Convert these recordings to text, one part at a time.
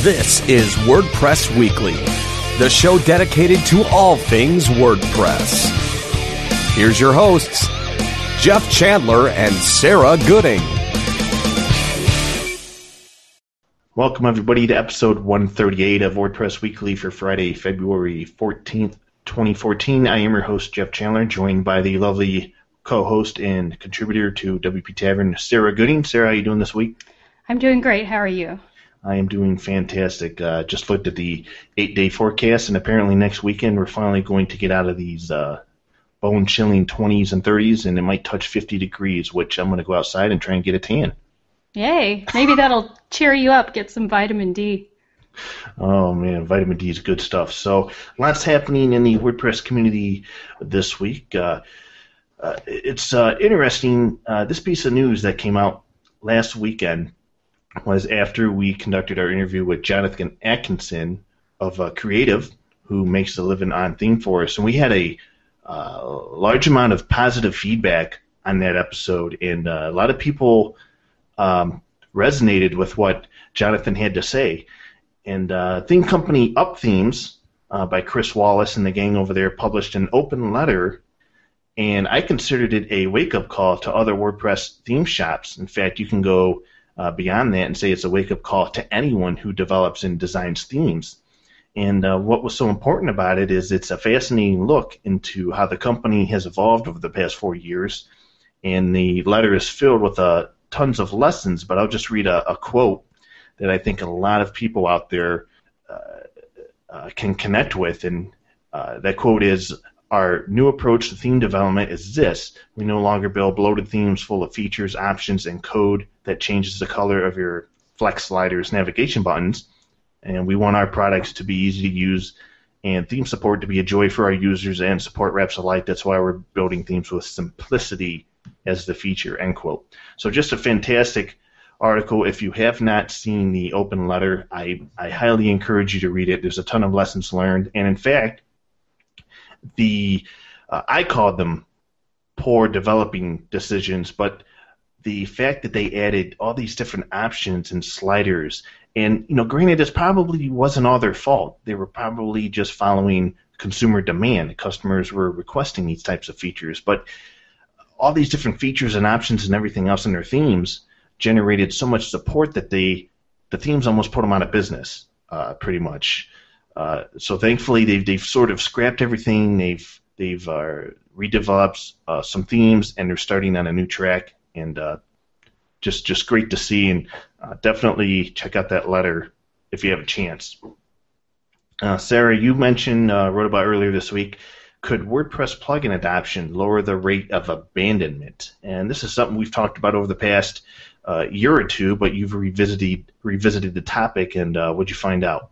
This is WordPress Weekly, the show dedicated to all things WordPress. Here's your hosts, Jeff Chandler and Sarah Gooding. Welcome, everybody, to episode 138 of WordPress Weekly for Friday, February 14th, 2014. I am your host, Jeff Chandler, joined by the lovely co-host and contributor to WP Tavern, Sarah Gooding. Sarah, how are you doing this week? I'm doing great. How are you? I am doing fantastic. Just looked at the 8-day forecast, and apparently next weekend we're finally going to get out of these bone-chilling 20s and 30s, and it might touch 50 degrees, which I'm going to go outside and try and get a tan. Yay. Maybe that'll cheer you up, get some vitamin D. Oh, man, vitamin D is good stuff. So lots happening in the WordPress community this week. It's interesting. This piece of news that came out last weekend was after we conducted our interview with Jonathan Atkinson of Creative, who makes a living on theme for us. And we had a large amount of positive feedback on that episode, and a lot of people resonated with what Jonathan had to say. And theme company Up Themes by Chris Wallace and the gang over there published an open letter, and I considered it a wake-up call to other WordPress theme shops. In fact, you can go beyond that and say it's a wake-up call to anyone who develops and designs themes. And what was so important about it is it's a fascinating look into how the company has evolved over the past 4 years. And the letter is filled with tons of lessons, but I'll just read a quote that I think a lot of people out there can connect with. And that quote is, "Our new approach to theme development is this. We no longer build bloated themes full of features, options, and code that changes the color of your Flex sliders navigation buttons. And we want our products to be easy to use and theme support to be a joy for our users and support reps alike. That's why we're building themes with simplicity as the feature," end quote. So just a fantastic article. If you have not seen the open letter, I highly encourage you to read it. There's a ton of lessons learned. And in fact, I called them poor developing decisions, but the fact that they added all these different options and sliders, and granted, this probably wasn't all their fault. They were probably just following consumer demand. Customers were requesting these types of features, but all these different features and options and everything else in their themes generated so much support that the themes almost put them out of business, pretty much. So thankfully, they've sort of scrapped everything. They've redeveloped some themes, and they're starting on a new track. And just great to see. And definitely check out that letter if you have a chance. Sarah, you mentioned wrote about earlier this week. Could WordPress plugin adoption lower the rate of abandonment? And this is something we've talked about over the past year or two, but you've revisited the topic. And what'd you find out?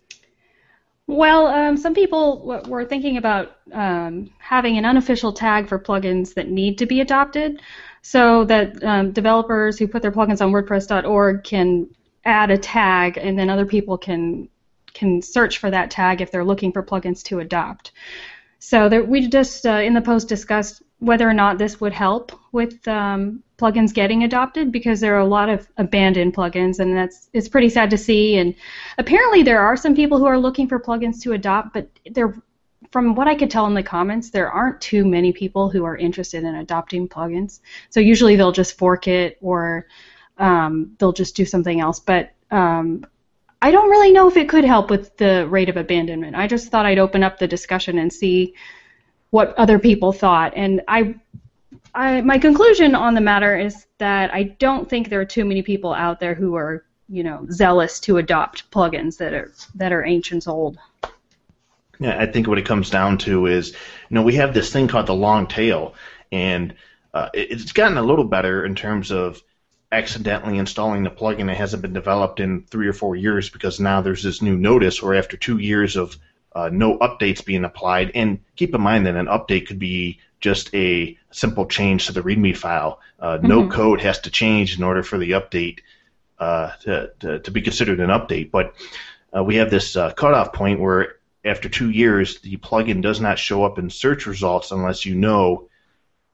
Well, some people were thinking about having an unofficial tag for plugins that need to be adopted, so that developers who put their plugins on WordPress.org can add a tag, and then other people can search for that tag if they're looking for plugins to adopt. So we just in the post discussed whether or not this would help with plugins getting adopted, because there are a lot of abandoned plugins, and it's pretty sad to see. And apparently there are some people who are looking for plugins to adopt, but from what I could tell in the comments, there aren't too many people who are interested in adopting plugins. So usually they'll just fork it, or they'll just do something else. But I don't really know if it could help with the rate of abandonment. I just thought I'd open up the discussion and see what other people thought. And my conclusion on the matter is that I don't think there are too many people out there who are, zealous to adopt plugins that are ancient old. Yeah, I think what it comes down to is, we have this thing called the long tail, and it's gotten a little better in terms of accidentally installing the plugin that hasn't been developed in 3 or 4 years, because now there's this new notice where after 2 years of no updates being applied, and keep in mind that an update could be just a simple change to the README file. No code has to change in order for the update to be considered an update. But we have this cutoff point where after 2 years, the plugin does not show up in search results unless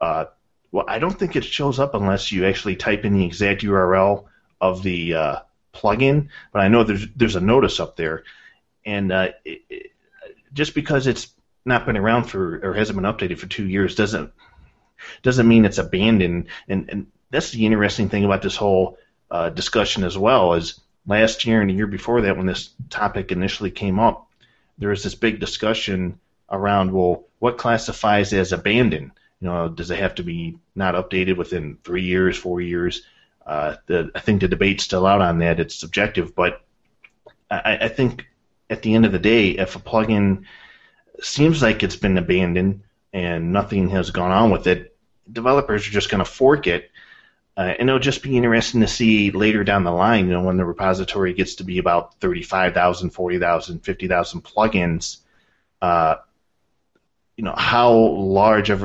well, I don't think it shows up unless you actually type in the exact URL of the plugin, but I know there's a notice up there, and just because it's not been around for or hasn't been updated for 2 years doesn't mean it's abandoned. And that's the interesting thing about this whole discussion as well. Is last year and the year before that, when this topic initially came up, there was this big discussion around, well, what classifies as abandoned? Does it have to be not updated within 3 years, 4 years? I think the debate's still out on that. It's subjective, but I think at the end of the day, if a plugin seems like it's been abandoned and nothing has gone on with it, developers are just going to fork it. And it'll just be interesting to see later down the line, when the repository gets to be about 35,000, 40,000, 50,000 plugins, how large of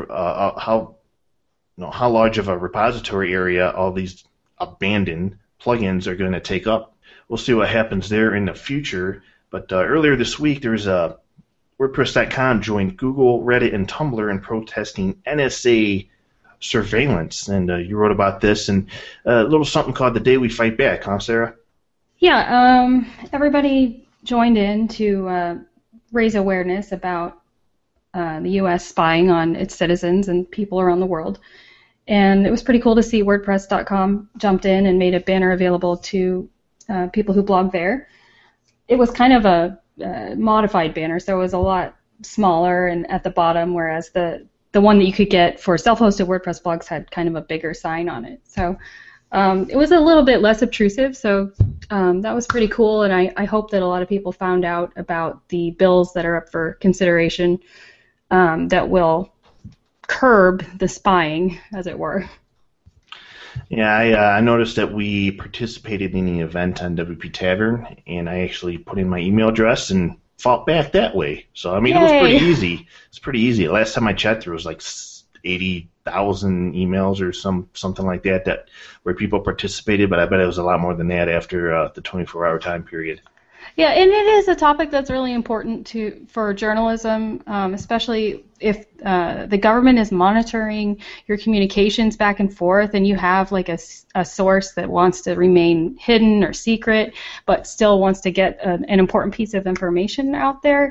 a repository area all these abandoned plugins are going to take up. We'll see what happens there in the future. But earlier this week, there was WordPress.com joined Google, Reddit, and Tumblr in protesting NSA surveillance, and you wrote about this and a little something called The Day We Fight Back, huh, Sarah? Yeah, everybody joined in to raise awareness about the U.S. spying on its citizens and people around the world. And it was pretty cool to see WordPress.com jumped in and made a banner available to people who blog there. It was kind of a modified banner, so it was a lot smaller and at the bottom, whereas the one that you could get for self-hosted WordPress blogs had kind of a bigger sign on it. So it was a little bit less obtrusive, so that was pretty cool, and I hope that a lot of people found out about the bills that are up for consideration that will curb the spying, as it were. Yeah, I noticed that we participated in the event on WP Tavern, and I actually put in my email address and fought back that way. So, I mean, Yay. It was pretty easy. It's pretty easy. Last time I checked, there was like 80,000 emails or something like that where people participated, but I bet it was a lot more than that after the 24-hour time period. Yeah, and it is a topic that's really important for journalism, especially if the government is monitoring your communications back and forth, and you have like a source that wants to remain hidden or secret, but still wants to get an important piece of information out there.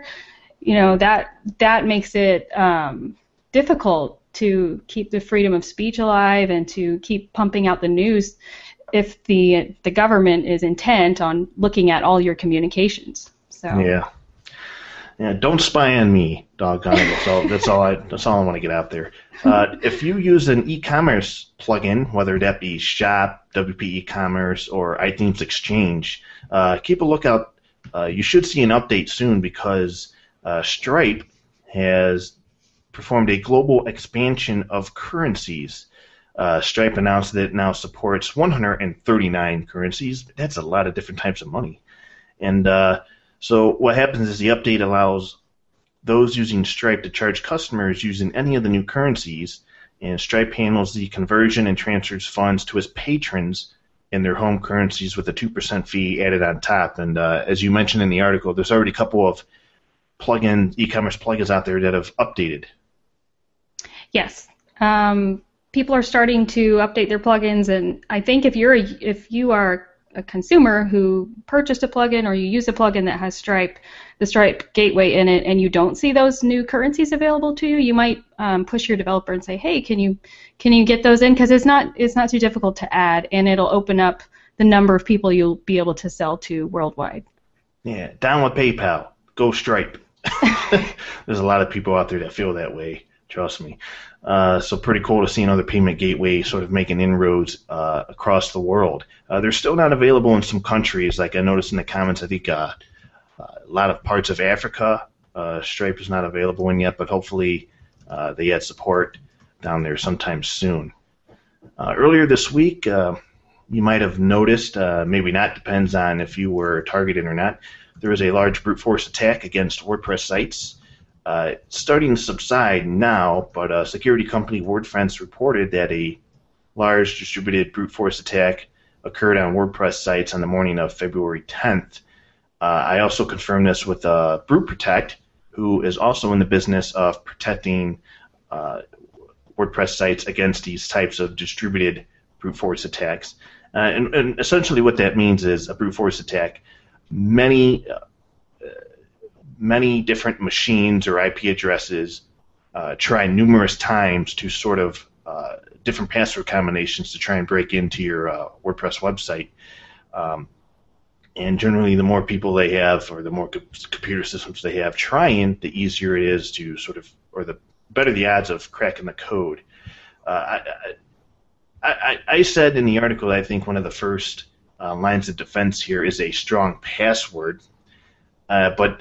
That makes it difficult to keep the freedom of speech alive and to keep pumping out the news if the government is intent on looking at all your communications. So yeah, don't spy on me, doggone it. That's all I want to get out there. If you use an e-commerce plugin, whether that be Shop, WP e-commerce, or iThemes Exchange, keep a lookout. You should see an update soon because Stripe has performed a global expansion of currencies. Stripe announced that it now supports 139 currencies. That's a lot of different types of money. And so what happens is the update allows those using Stripe to charge customers using any of the new currencies, and Stripe handles the conversion and transfers funds to its patrons in their home currencies with a 2% fee added on top. And as you mentioned in the article, there's already a couple of e-commerce plugins out there that have updated. Yes. People are starting to update their plugins, and I think if you are a consumer who purchased a plugin or you use a plugin that has the Stripe gateway in it, and you don't see those new currencies available to you, you might push your developer and say, "Hey, can you get those in?" Because it's not too difficult to add, and it'll open up the number of people you'll be able to sell to worldwide. Yeah, down with PayPal, go Stripe. There's a lot of people out there that feel that way. Trust me. So pretty cool to see another payment gateway sort of making inroads across the world. They're still not available in some countries. Like I noticed in the comments, I think a lot of parts of Africa, Stripe is not available in yet, but hopefully they add support down there sometime soon. Earlier this week, you might have noticed, maybe not, depends on if you were targeted or not, there was a large brute force attack against WordPress sites. Starting to subside now, but security company WordFence reported that a large distributed brute force attack occurred on WordPress sites on the morning of February 10th. I also confirmed this with Brute Protect, who is also in the business of protecting WordPress sites against these types of distributed brute force attacks. And essentially what that means is a brute force attack. Many different machines or IP addresses try numerous times to sort of different password combinations to try and break into your WordPress website. And generally, the more people they have, or the more computer systems they have trying, the easier it is to sort of, or the better the odds of cracking the code. I said in the article that I think one of the first lines of defense here is a strong password, but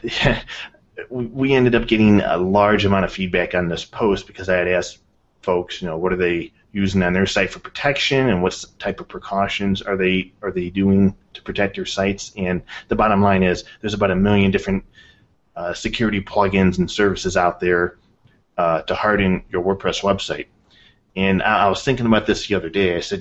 we ended up getting a large amount of feedback on this post because I had asked folks, what are they using on their site for protection, and what type of precautions are they doing to protect your sites? And the bottom line is there's about 1 million different security plugins and services out there to harden your WordPress website. And I was thinking about this the other day. I said,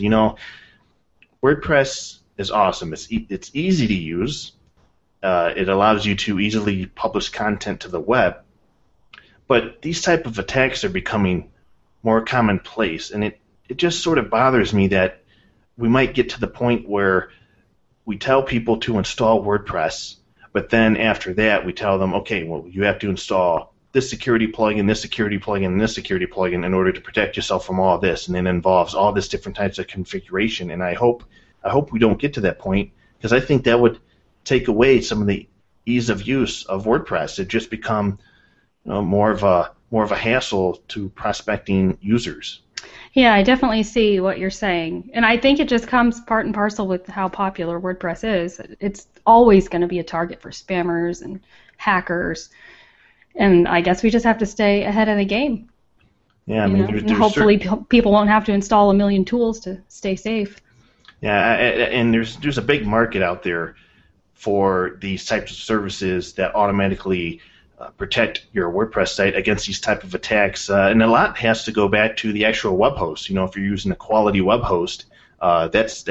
WordPress is awesome. It's easy to use. It allows you to easily publish content to the web. But these type of attacks are becoming more commonplace, and it just sort of bothers me that we might get to the point where we tell people to install WordPress, but then after that we tell them, okay, well, you have to install this security plugin, this security plugin, and this security plugin in order to protect yourself from all this, and it involves all this different types of configuration. And I hope we don't get to that point, because I think that would take away some of the ease of use of WordPress. It just become more of a hassle to prospecting users. Yeah, I definitely see what you're saying. And I think it just comes part and parcel with how popular WordPress is. It's always going to be a target for spammers and hackers. And I guess we just have to stay ahead of the game. Yeah, I mean, and hopefully people won't have to install 1 million tools to stay safe. Yeah, and there's a big market out there for these types of services that automatically protect your WordPress site against these type of attacks, and a lot has to go back to the actual web host. If you're using a quality web host, that's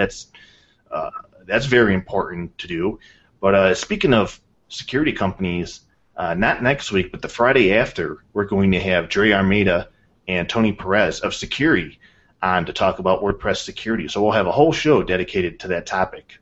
very important to do. But speaking of security companies, not next week, but the Friday after, we're going to have Dre Armada and Tony Perez of Security on to talk about WordPress security. So we'll have a whole show dedicated to that topic.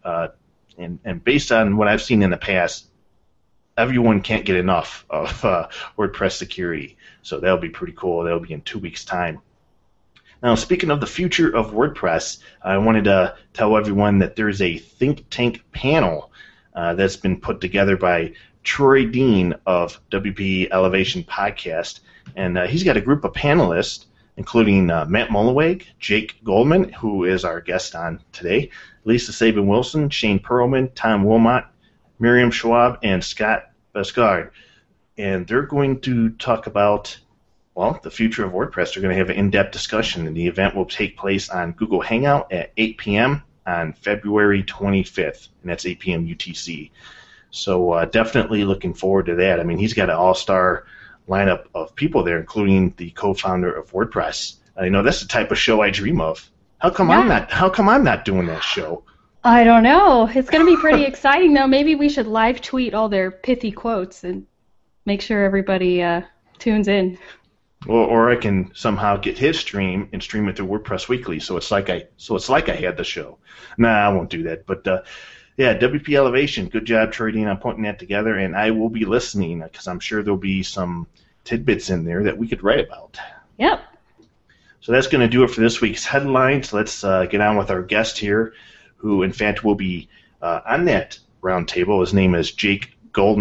And based on what I've seen in the past, everyone can't get enough of WordPress security. So that'll be pretty cool. That'll be in 2 weeks' time. Now, speaking of the future of WordPress, I wanted to tell everyone that there's a think tank panel that's been put together by Troy Dean of WP Elevation Podcast. And he's got a group of panelists, including Matt Mullenweg, Jake Goldman, who is our guest on today, Lisa Sabin-Wilson, Shane Perlman, Tom Wilmot, Miriam Schwab, and Scott Besgard. And they're going to talk about, the future of WordPress. They're going to have an in-depth discussion, and the event will take place on Google Hangout at 8 p.m. on February 25th, and that's 8 p.m. UTC. So definitely looking forward to that. I mean, he's got an all-star lineup of people there, including the co-founder of WordPress. That's the type of show I dream of. How come I'm not doing that show? I don't know. It's going to be pretty exciting, though. Maybe we should live tweet all their pithy quotes and make sure everybody tunes in. Or I can somehow get his stream and stream it to WordPress Weekly, so it's like I had the show. Nah, I won't do that. But yeah, WP Elevation, good job, Troy Dean, on putting that together, and I will be listening because I'm sure there'll be some tidbits in there that we could write about. Yep. So that's going to do it for this week's headlines. Let's get on with our guest here, who in fact will be on that round table. His name is Jacob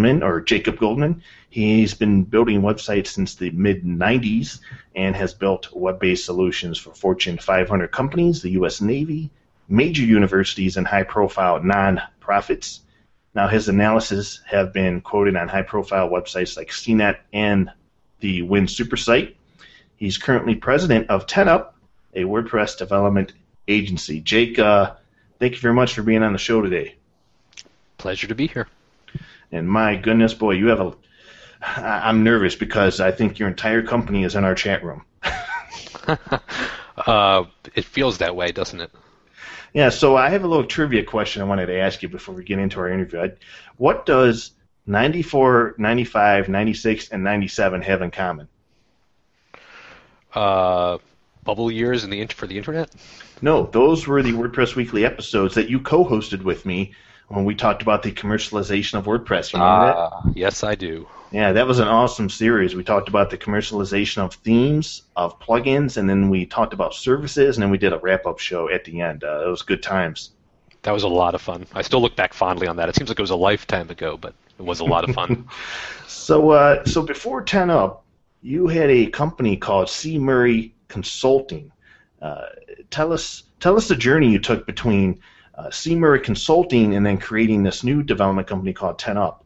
Goldman. He's been building websites since the mid-'90s and has built web-based solutions for Fortune 500 companies, the U.S. Navy, major universities, and high-profile non-profits. Now, his analysis have been quoted on high-profile websites like CNET and the Win Supersite. He's currently president of 10up, a WordPress development agency. Jake, thank you very much for being on the show today. Pleasure to be here. And my goodness, boy, I'm nervous because I think your entire company is in our chat room. It feels that way, doesn't it? Yeah, so I have a little trivia question I wanted to ask you before we get into our interview. What does 94, 95, 96, and 97 have in common? bubble years for the internet? No, those were the WordPress Weekly episodes that you co-hosted with me when we talked about the commercialization of WordPress. You remember that? Yes, I do. Yeah, that was an awesome series. We talked about the commercialization of themes, of plugins, and then we talked about services, and then we did a wrap-up show at the end. It was good times. That was a lot of fun. I still look back fondly on that. It seems like it was a lifetime ago, but it was a lot of fun. So before 10up, you had a company called C. Murray Consulting. Tell us the journey you took between C. Murray Consulting and then creating this new development company called 10up.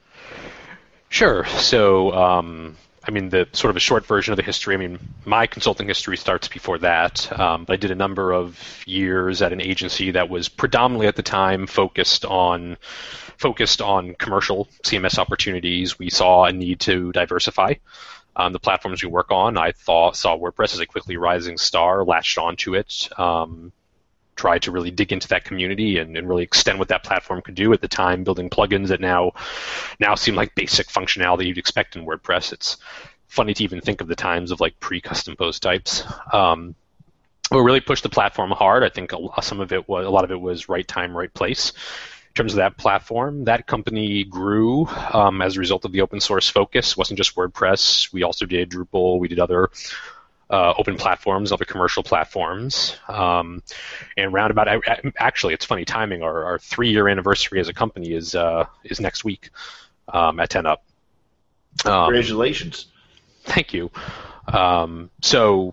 Sure. So, the sort of a short version of the history, my consulting history starts before that. But I did a number of years at an agency that was predominantly at the time focused on commercial CMS opportunities. We saw a need to diversify the platforms we work on. I saw WordPress as a quickly rising star, latched onto it, tried to really dig into that community and really extend what that platform could do. At the time, building plugins that now seem like basic functionality you'd expect in WordPress. It's funny to even think of the times of like pre-custom post types. We really pushed the platform hard. I think a lot of it was right time, right place. In terms of that platform, that company grew as a result of the open source focus. It wasn't just WordPress. We also did Drupal. We did other open platforms, other commercial platforms. And actually, it's funny timing. Our 3-year anniversary as a company is next week at 10up. Congratulations. Thank you. So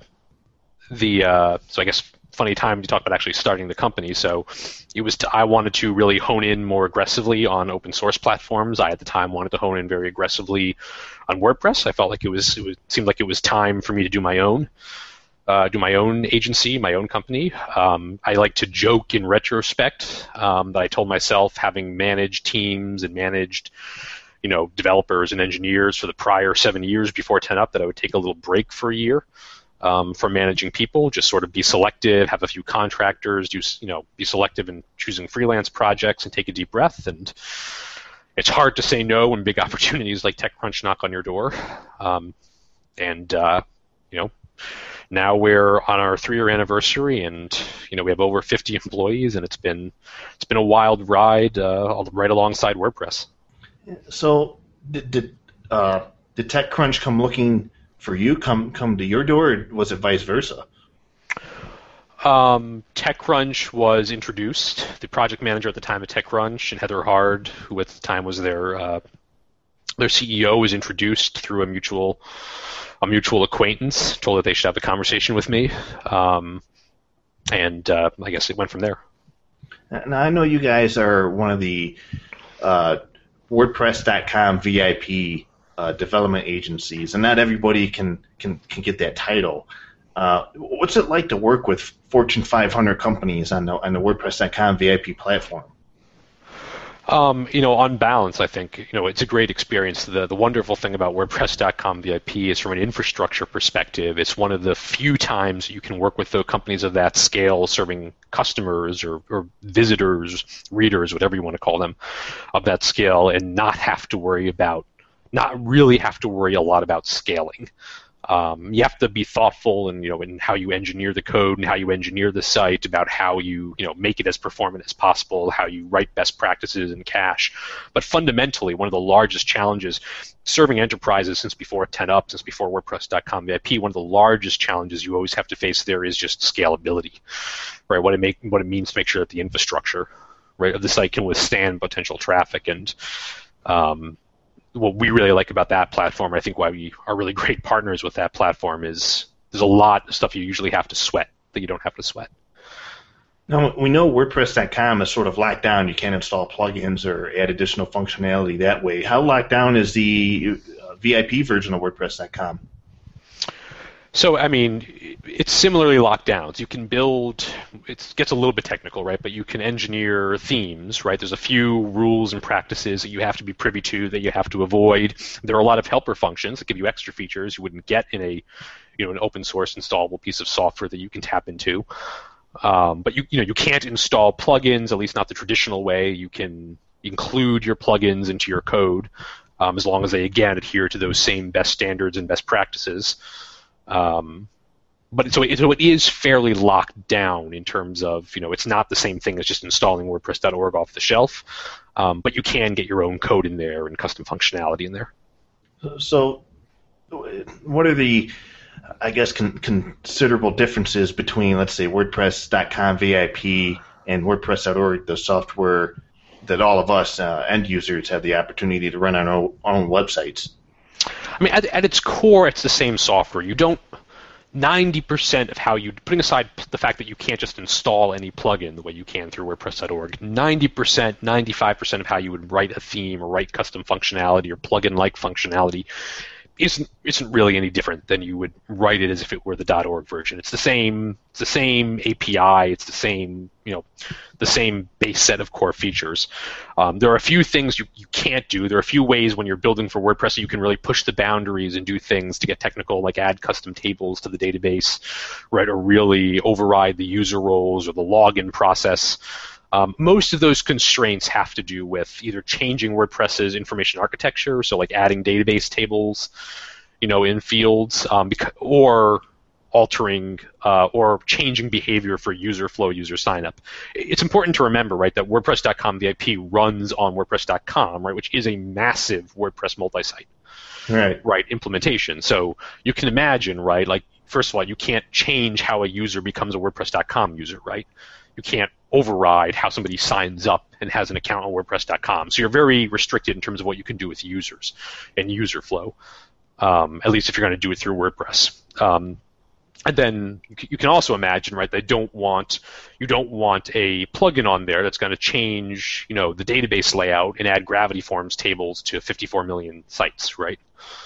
I guess funny time to talk about actually starting the company. So I wanted to really hone in more aggressively on open source platforms. I at the time wanted to hone in very aggressively on WordPress. I felt like it seemed like it was time for me to do my own agency, my own company. I like to joke in retrospect that I told myself, having managed teams and managed developers and engineers for the prior 7 years before 10up, that I would take a little break for a year from managing people, just sort of be selective, have a few contractors, be selective in choosing freelance projects and take a deep breath. And it's hard to say no when big opportunities like TechCrunch knock on your door. Now we're on our 3-year anniversary, and we have over 50 employees, and it's been a wild ride right alongside WordPress. So did TechCrunch come looking for you, come to your door, or was it vice versa? TechCrunch was introduced. The project manager at the time at TechCrunch, and Heather Hard, who at the time was their CEO, was introduced through a mutual acquaintance, told that they should have a conversation with me, and I guess it went from there. Now, I know you guys are one of the WordPress.com VIP development agencies, and not everybody can get that title. What's it like to work with Fortune 500 companies on the WordPress.com VIP platform? On balance, I think it's a great experience. The wonderful thing about WordPress.com VIP is, from an infrastructure perspective, it's one of the few times you can work with the companies of that scale, serving customers or visitors, readers, whatever you want to call them, of that scale, and not really have to worry a lot about scaling. You have to be thoughtful in how you engineer the code and how you engineer the site, about how you make it as performant as possible, how you write best practices in cache. But fundamentally, one of the largest challenges serving enterprises since before 10up, since before WordPress.com VIP, one of the largest challenges you always have to face there is just scalability, right? What it means to make sure that the infrastructure, right, of the site can withstand potential traffic. And what we really like about that platform, I think why we are really great partners with that platform, is there's a lot of stuff you usually have to sweat that you don't have to sweat. Now, we know WordPress.com is sort of locked down. You can't install plugins or add additional functionality that way. How locked down is the VIP version of WordPress.com? So, it's similarly locked down. So you can build, it gets a little bit technical, right? But you can engineer themes, right? There's a few rules and practices that you have to be privy to, that you have to avoid. There are a lot of helper functions that give you extra features you wouldn't get in an open source installable piece of software that you can tap into. But you can't install plugins, at least not the traditional way. You can include your plugins into your code as long as they, again, adhere to those same best standards and best practices. But so it is fairly locked down in terms of, it's not the same thing as just installing WordPress.org off the shelf, but you can get your own code in there and custom functionality in there. So what are the, I guess, considerable differences between, let's say, WordPress.com VIP and WordPress.org, the software that all of us end users have the opportunity to run on our own websites? I mean, at its core, it's the same software. You don't 90% of how you, putting aside the fact that you can't just install any plugin the way you can through WordPress.org, 90%, 95% of how you would write a theme or write custom functionality or plugin-like functionality isn't really any different than you would write it as if it were the .org version. It's the same API. It's the same base set of core features. There are a few things you can't do. There are a few ways when you're building for WordPress that you can really push the boundaries and do things to get technical, like add custom tables to the database, right, or really override the user roles or the login process. Most of those constraints have to do with either changing WordPress's information architecture, so like adding database tables, in fields, or altering or changing behavior for user flow, user sign-up. It's important to remember, right, that WordPress.com VIP runs on WordPress.com, right, which is a massive WordPress multi-site, right, implementation. So you can imagine, right, like, first of all, you can't change how a user becomes a WordPress.com user, right? You can't override how somebody signs up and has an account on WordPress.com. So you're very restricted in terms of what you can do with users and user flow, at least if you're going to do it through WordPress. And then you can also imagine, right, that you don't want a plugin on there that's going to change, the database layout and add Gravity Forms tables to 54 million sites, right?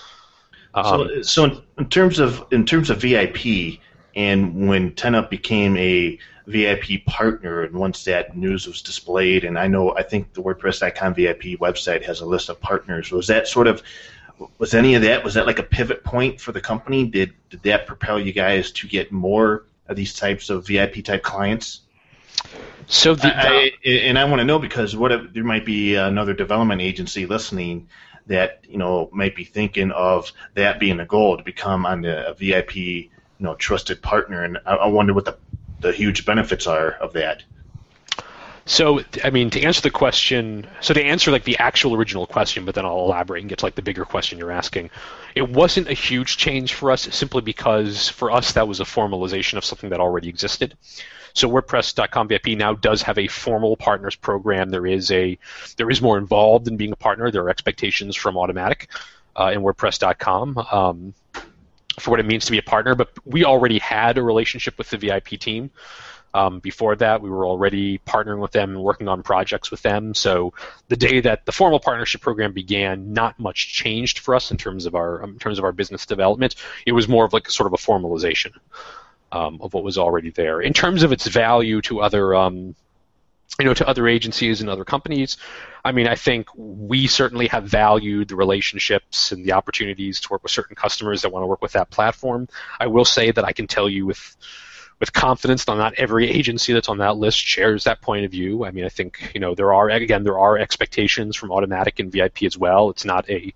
So in terms of VIP, and when 10up became a VIP partner, and once that news was displayed, and I think the WordPress.com VIP website has a list of partners. Was any of that, was that like a pivot point for the company? Did that propel you guys to get more of these types of VIP type clients? So I want to know, because what if there might be another development agency listening that might be thinking of that being a goal, to become on a VIP trusted partner, and I wonder what the huge benefits are of that. So, I mean, to answer the question, to answer like the actual original question, but then I'll elaborate and get to like the bigger question you're asking, it wasn't a huge change for us, simply because for us that was a formalization of something that already existed. So WordPress.com VIP now does have a formal partners program. There is more involved in being a partner. There are expectations from Automattic in WordPress.com. For what it means to be a partner, but we already had a relationship with the VIP team. Before that, we were already partnering with them and working on projects with them. So the day that the formal partnership program began, not much changed for us in terms of our business development. It was more of like sort of a formalization of what was already there. In terms of its value to other to other agencies and other companies, I mean, I think we certainly have valued the relationships and the opportunities to work with certain customers that want to work with that platform. I will say that I can tell you with confidence that not every agency that's on that list shares that point of view. I mean, I think there are expectations from Automattic and VIP as well. It's not a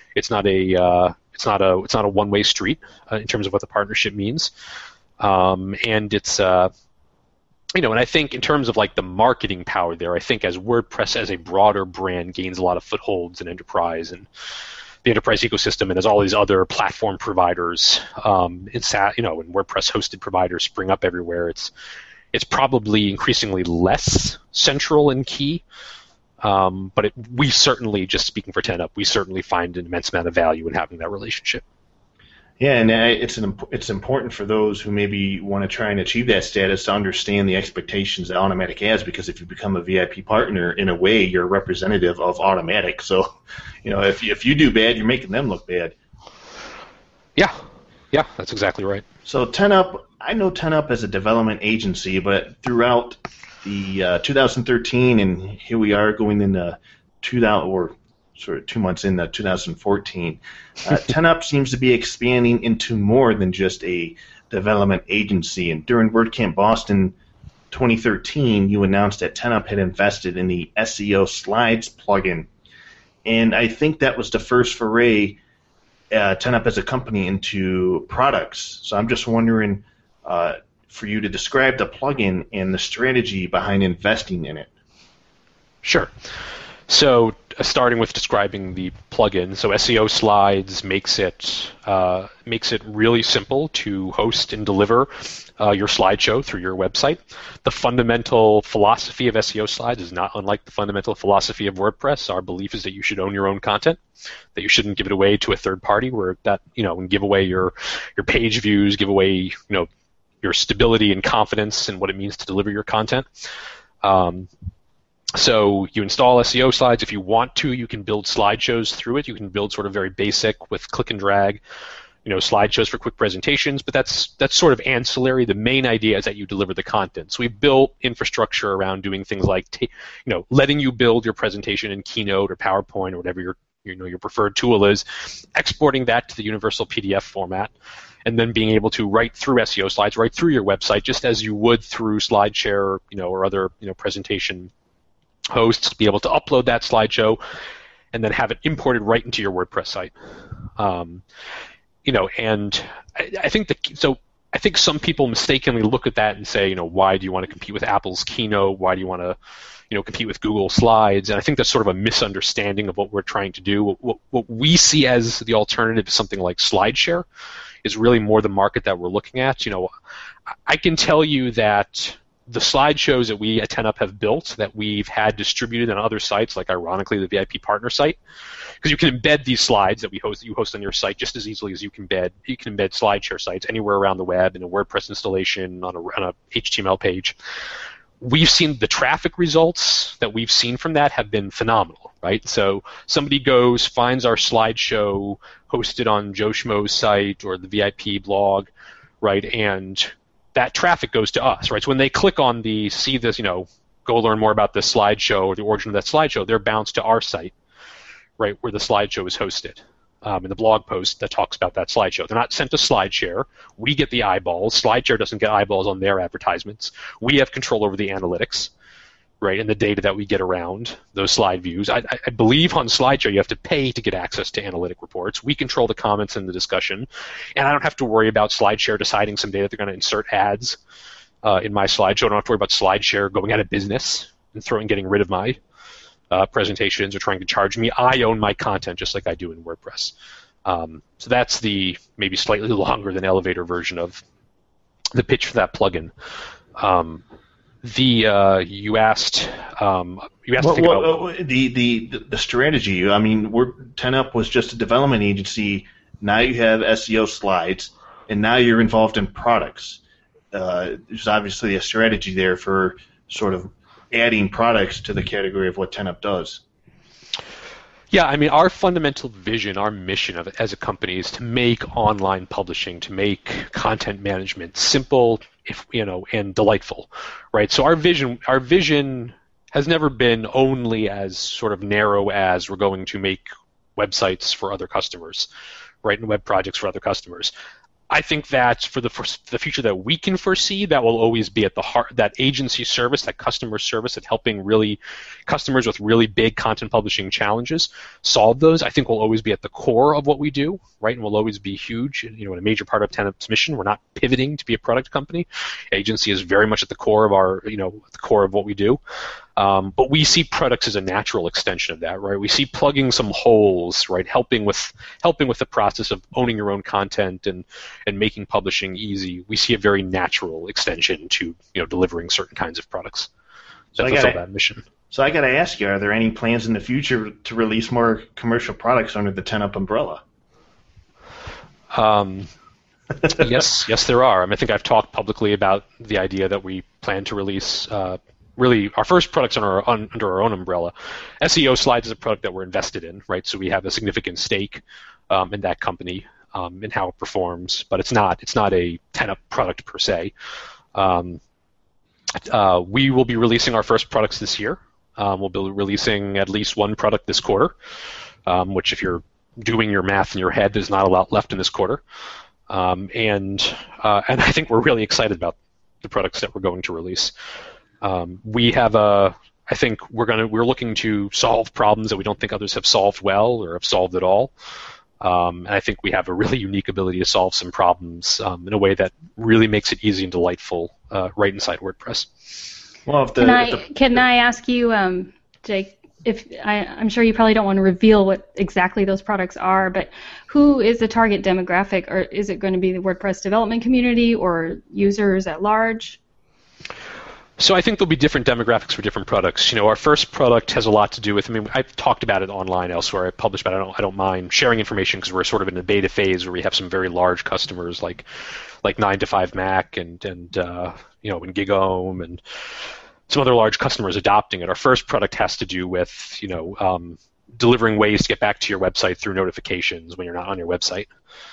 one-way street in terms of what the partnership means, and it's. And I think in terms of like the marketing power there, I think as WordPress as a broader brand gains a lot of footholds in enterprise and the enterprise ecosystem, and as all these other platform providers and WordPress-hosted providers spring up everywhere, it's probably increasingly less central and key. But we certainly, just speaking for 10up, we certainly find an immense amount of value in having that relationship. Yeah, and it's important for those who maybe want to try and achieve that status to understand the expectations that Automattic has, because if you become a VIP partner, in a way, you're a representative of Automattic. So, if you do bad, you're making them look bad. Yeah, that's exactly right. So 10up, I know 10up as a development agency, but throughout the 2013, and here we are going into 2 months into 2014, 10up seems to be expanding into more than just a development agency. And during WordCamp Boston 2013, you announced that 10up had invested in the SEO Slides plugin. And I think that was the first foray 10up as a company into products. So I'm just wondering, for you to describe the plugin and the strategy behind investing in it. Sure. So starting with describing the plugin, so SEO Slides makes it really simple to host and deliver your slideshow through your website. The fundamental philosophy of SEO Slides is not unlike the fundamental philosophy of WordPress. Our belief is that you should own your own content, that you shouldn't give it away to a third party, where that and give away your page views, give away your stability and confidence in what it means to deliver your content. So you install SEO Slides. If you want to, you can build slideshows through it. You can build sort of very basic with click and drag, slideshows for quick presentations, but that's sort of ancillary. The main idea is that you deliver the content. So we built infrastructure around doing things like, letting you build your presentation in Keynote or PowerPoint or whatever your preferred tool is, exporting that to the universal PDF format, and then being able to write through SEO Slides, right through your website, just as you would through SlideShare, or other, presentation hosts, be able to upload that slideshow and then have it imported right into your WordPress site. And I think some people mistakenly look at that and say, why do you want to compete with Apple's Keynote? Why do you want to, compete with Google Slides? And I think that's sort of a misunderstanding of what we're trying to do. What we see as the alternative to something like SlideShare is really more the market that we're looking at. I can tell you that the slideshows that we at 10up have built, that we've had distributed on other sites, like ironically the VIP partner site, because you can embed these slides that you host on your site just as easily as you can embed SlideShare sites anywhere around the web in a WordPress installation on a HTML page. We've seen the traffic results that we've seen from that have been phenomenal, right? So somebody goes, finds our slideshow hosted on Joe Schmo's site or the VIP blog, right, and that traffic goes to us, right? So when they click on see this, go learn more about this slideshow or the origin of that slideshow, they're bounced to our site, right, where the slideshow is hosted, in the blog post that talks about that slideshow. They're not sent to SlideShare. We get the eyeballs. SlideShare doesn't get eyeballs on their advertisements. We have control over the analytics, right, and the data that we get around those slide views. I believe on SlideShare you have to pay to get access to analytic reports. We control the comments and the discussion, and I don't have to worry about SlideShare deciding someday that they're going to insert ads in my slideshow. I don't have to worry about SlideShare going out of business and getting rid of my presentations or trying to charge me. I own my content just like I do in WordPress. So that's the maybe slightly longer than elevator version of the pitch for that plugin. You asked the strategy. I mean, 10up was just a development agency. Now you have SEO Slides, and now you're involved in products. There's obviously a strategy there for sort of adding products to the category of what 10up does. Yeah, I mean, our fundamental vision, our mission as a company is to make online publishing, to make content management simple, and delightful, right? So our vision has never been only as sort of narrow as we're going to make websites for other customers, right, and web projects for other customers. I think that for the future that we can foresee, that will always be at the heart, that agency service, that customer service, that helping really customers with really big content publishing challenges solve those, I think will always be at the core of what we do, right, and will always be huge, and a major part of 10up's mission. We're not pivoting to be a product company. Agency is very much at the core of our, the core of what we do. But we see products as a natural extension of that, right? We see plugging some holes, right? Helping with the process of owning your own content and making publishing easy. We see a very natural extension to delivering certain kinds of products. So that's that mission. So I got to ask you, are there any plans in the future to release more commercial products under the 10up umbrella? Yes, there are. I think I've talked publicly about the idea that we plan to release. Really, our first product's under our own umbrella. SEO Slides is a product that we're invested in, right? So we have a significant stake in that company and how it performs, but it's not a 10up product per se. We will be releasing our first products this year. We'll be releasing at least one product this quarter, which if you're doing your math in your head, there's not a lot left in this quarter. And I think we're really excited about the products that we're going to release. I think we're looking to solve problems that we don't think others have solved well or have solved at all. And I think we have a really unique ability to solve some problems in a way that really makes it easy and delightful right inside WordPress. Well, can I ask you, Jake? I'm sure you probably don't want to reveal what exactly those products are, but who is the target demographic, or is it going to be the WordPress development community or users at large? So I think there'll be different demographics for different products. Our first product has a lot to do with, I've talked about it online elsewhere. I published about it. I don't mind sharing information because we're sort of in a beta phase where we have some very large customers like 9to5Mac and GigaOM and some other large customers adopting it. Our first product has to do with, delivering ways to get back to your website through notifications when you're not on your website.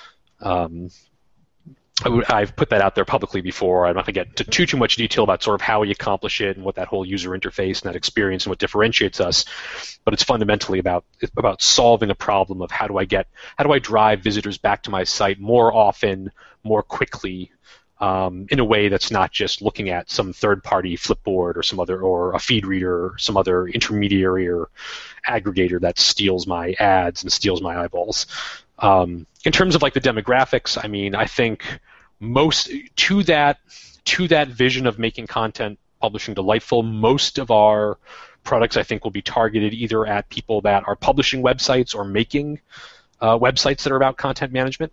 I've put that out there publicly before. I'm not going to get into too much detail about sort of how we accomplish it and what that whole user interface and that experience and what differentiates us. But it's fundamentally about solving a problem of how do I drive visitors back to my site more often, more quickly, in a way that's not just looking at some third-party Flipboard or a feed reader or some other intermediary or aggregator that steals my ads and steals my eyeballs. In terms of the demographics, I think most to that vision of making content publishing delightful, most of our products I think will be targeted either at people that are publishing websites or making websites that are about content management.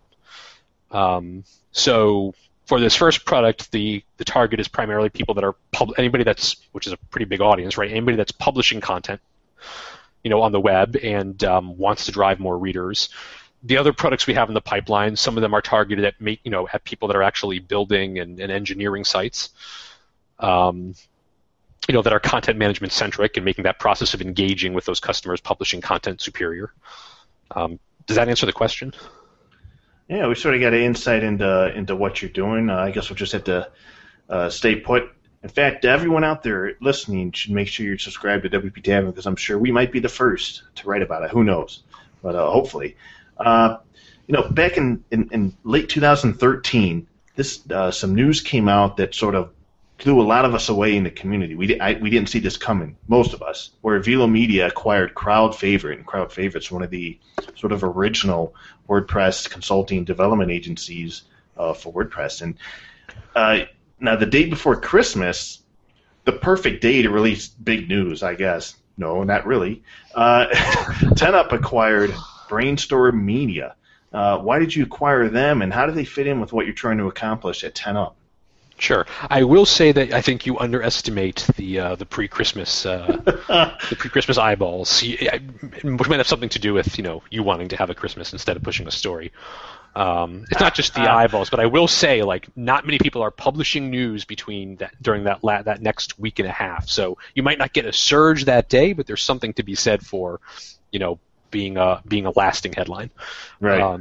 So for this first product, the target is primarily people that are which is a pretty big audience, right? Anybody that's publishing content, on the web and wants to drive more readers. The other products we have in the pipeline, some of them are targeted at people that are actually building and engineering sites, that are content management centric and making that process of engaging with those customers publishing content superior. Does that answer the question? Yeah, we sort of got an insight into what you're doing. I guess we'll just have to stay put. In fact, everyone out there listening should make sure you're subscribed to WP Tavern because I'm sure we might be the first to write about it. Who knows? But hopefully. Back in late 2013, some news came out that sort of blew a lot of us away in the community. We didn't see this coming, most of us, where Velo Media acquired CrowdFavorite, and CrowdFavorite's one of the sort of original WordPress consulting development agencies for WordPress. And now the day before Christmas, the perfect day to release big news, I guess. No, not really. 10up acquired Brainstorm Media. Why did you acquire them, and how do they fit in with what you're trying to accomplish at 10up? Sure. I will say that I think you underestimate the pre-Christmas eyeballs, which might have something to do with you wanting to have a Christmas instead of pushing a story. It's not just the eyeballs, but I will say not many people are publishing news during that next week and a half. So you might not get a surge that day, but there's something to be said for being a lasting headline. Right.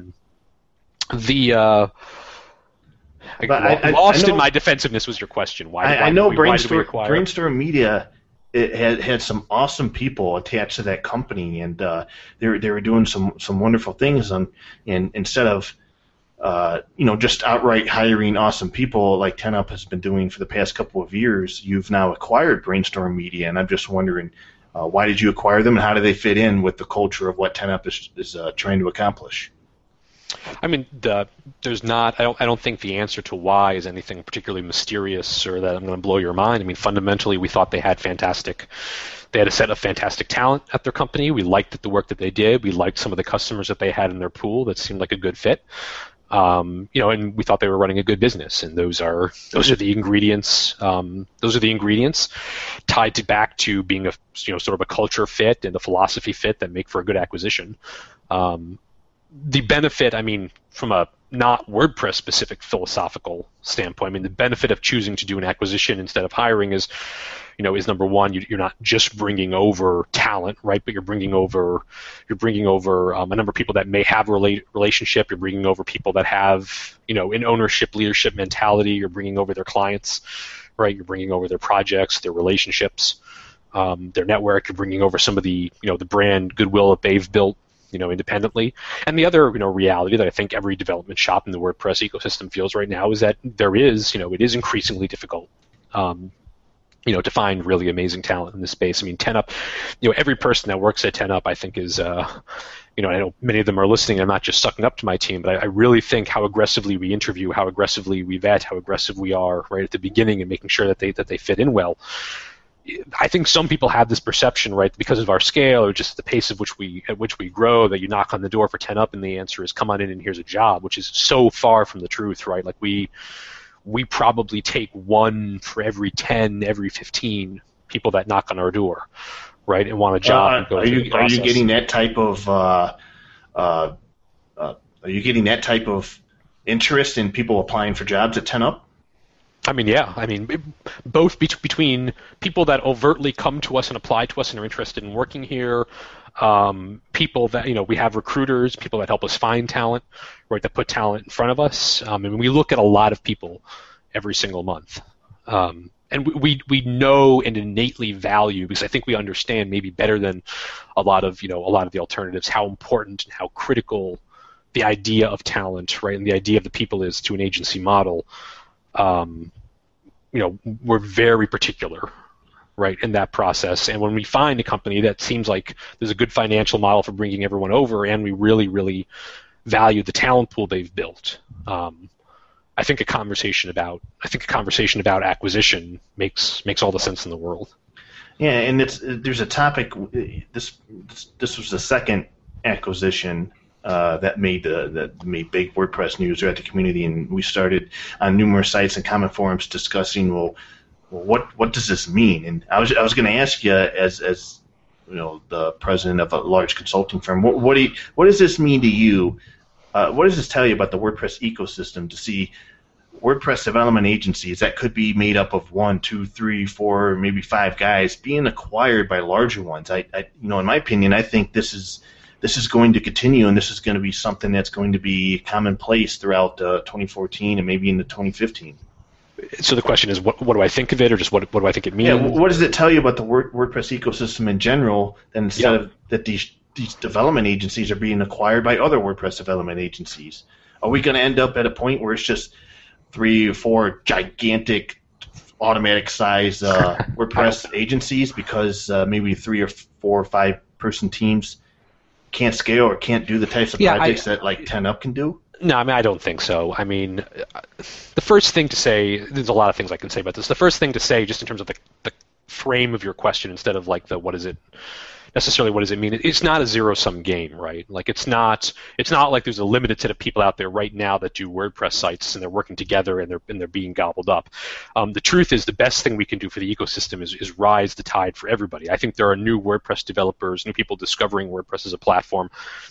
In my defensiveness was your question. I know Brainstorm Media had some awesome people attached to that company, and they were doing some wonderful things. And instead of just outright hiring awesome people like 10up has been doing for the past couple of years, you've now acquired Brainstorm Media, and I'm just wondering why did you acquire them, and how do they fit in with the culture of what 10up is trying to accomplish? I don't think the answer to why is anything particularly mysterious or that I'm going to blow your mind. Fundamentally, we thought they had a set of fantastic talent at their company. We liked the work that they did. We liked some of the customers that they had in their pool that seemed like a good fit. And we thought they were running a good business, and those are the ingredients. Those are the ingredients tied back to being a sort of a culture fit and a philosophy fit that make for a good acquisition. The benefit, from a not WordPress specific philosophical standpoint, the benefit of choosing to do an acquisition instead of hiring is number one, you're not just bringing over talent, right? But you're bringing over a number of people that may have a relationship. You're bringing over people that have an ownership, leadership mentality. You're bringing over their clients, right? You're bringing over their projects, their relationships, their network. You're bringing over some of the the brand goodwill that they've built independently. And the other reality that I think every development shop in the WordPress ecosystem feels right now is that it is increasingly difficult to find really amazing talent in this space. I mean, 10up, every person that works at 10up, I think is, I know many of them are listening. I'm not just sucking up to my team, but I really think how aggressively we interview, how aggressively we vet, how aggressive we are right at the beginning and making sure that they fit in well. I think some people have this perception, right, because of our scale or just the pace at which we grow, that you knock on the door for 10up and the answer is come on in and here's a job, which is so far from the truth, right? Like we probably take one for every 10, every 15 people that knock on our door, right, and want a job. And go are you getting that type of are you getting that type of interest in people applying for jobs at 10up? I mean, yeah. I mean, both between people that overtly come to us and apply to us and are interested in working here, people that, we have recruiters, people that help us find talent, right, that put talent in front of us. And we look at a lot of people every single month. And we know and innately value, because I think we understand maybe better than a lot of the alternatives, how important and how critical the idea of talent, right, and the idea of the people is to an agency model. We're very particular, right, in that process. And when we find a company that seems like there's a good financial model for bringing everyone over, and we really, really value the talent pool they've built, I think a conversation about acquisition makes all the sense in the world. Yeah, and there's a topic. This was the second acquisition that made big WordPress news throughout the community, and we started on numerous sites and comment forums discussing, well, what does this mean? And I was going to ask you, as the president of a large consulting firm, what does this mean to you? What does this tell you about the WordPress ecosystem to see WordPress development agencies that could be made up of 1, 2, 3, 4, maybe 5 guys being acquired by larger ones? In my opinion, I think this is going to continue, and this is going to be something that's going to be commonplace throughout 2014 and maybe into 2015. So the question is, what do I think of it, or just what do I think it means? Yeah, what does it tell you about the WordPress ecosystem in general, and instead of that these development agencies are being acquired by other WordPress development agencies? Are we going to end up at a point where it's just 3 or 4 gigantic automatic size WordPress agencies because maybe 3 or 4 or 5 person teams can't scale or can't do the types of projects that like 10up can do? No, I mean, I don't think so. I mean, the first thing to say, there's a lot of things I can say about this. The first thing to say, just in terms of the frame of your question, instead of like what does it mean? It's not a zero-sum game, right? Like it's not like there's a limited set of people out there right now that do WordPress sites and they're working together and they're being gobbled up. The truth is, the best thing we can do for the ecosystem is rise the tide for everybody. I think there are new WordPress developers, new people discovering WordPress as a platform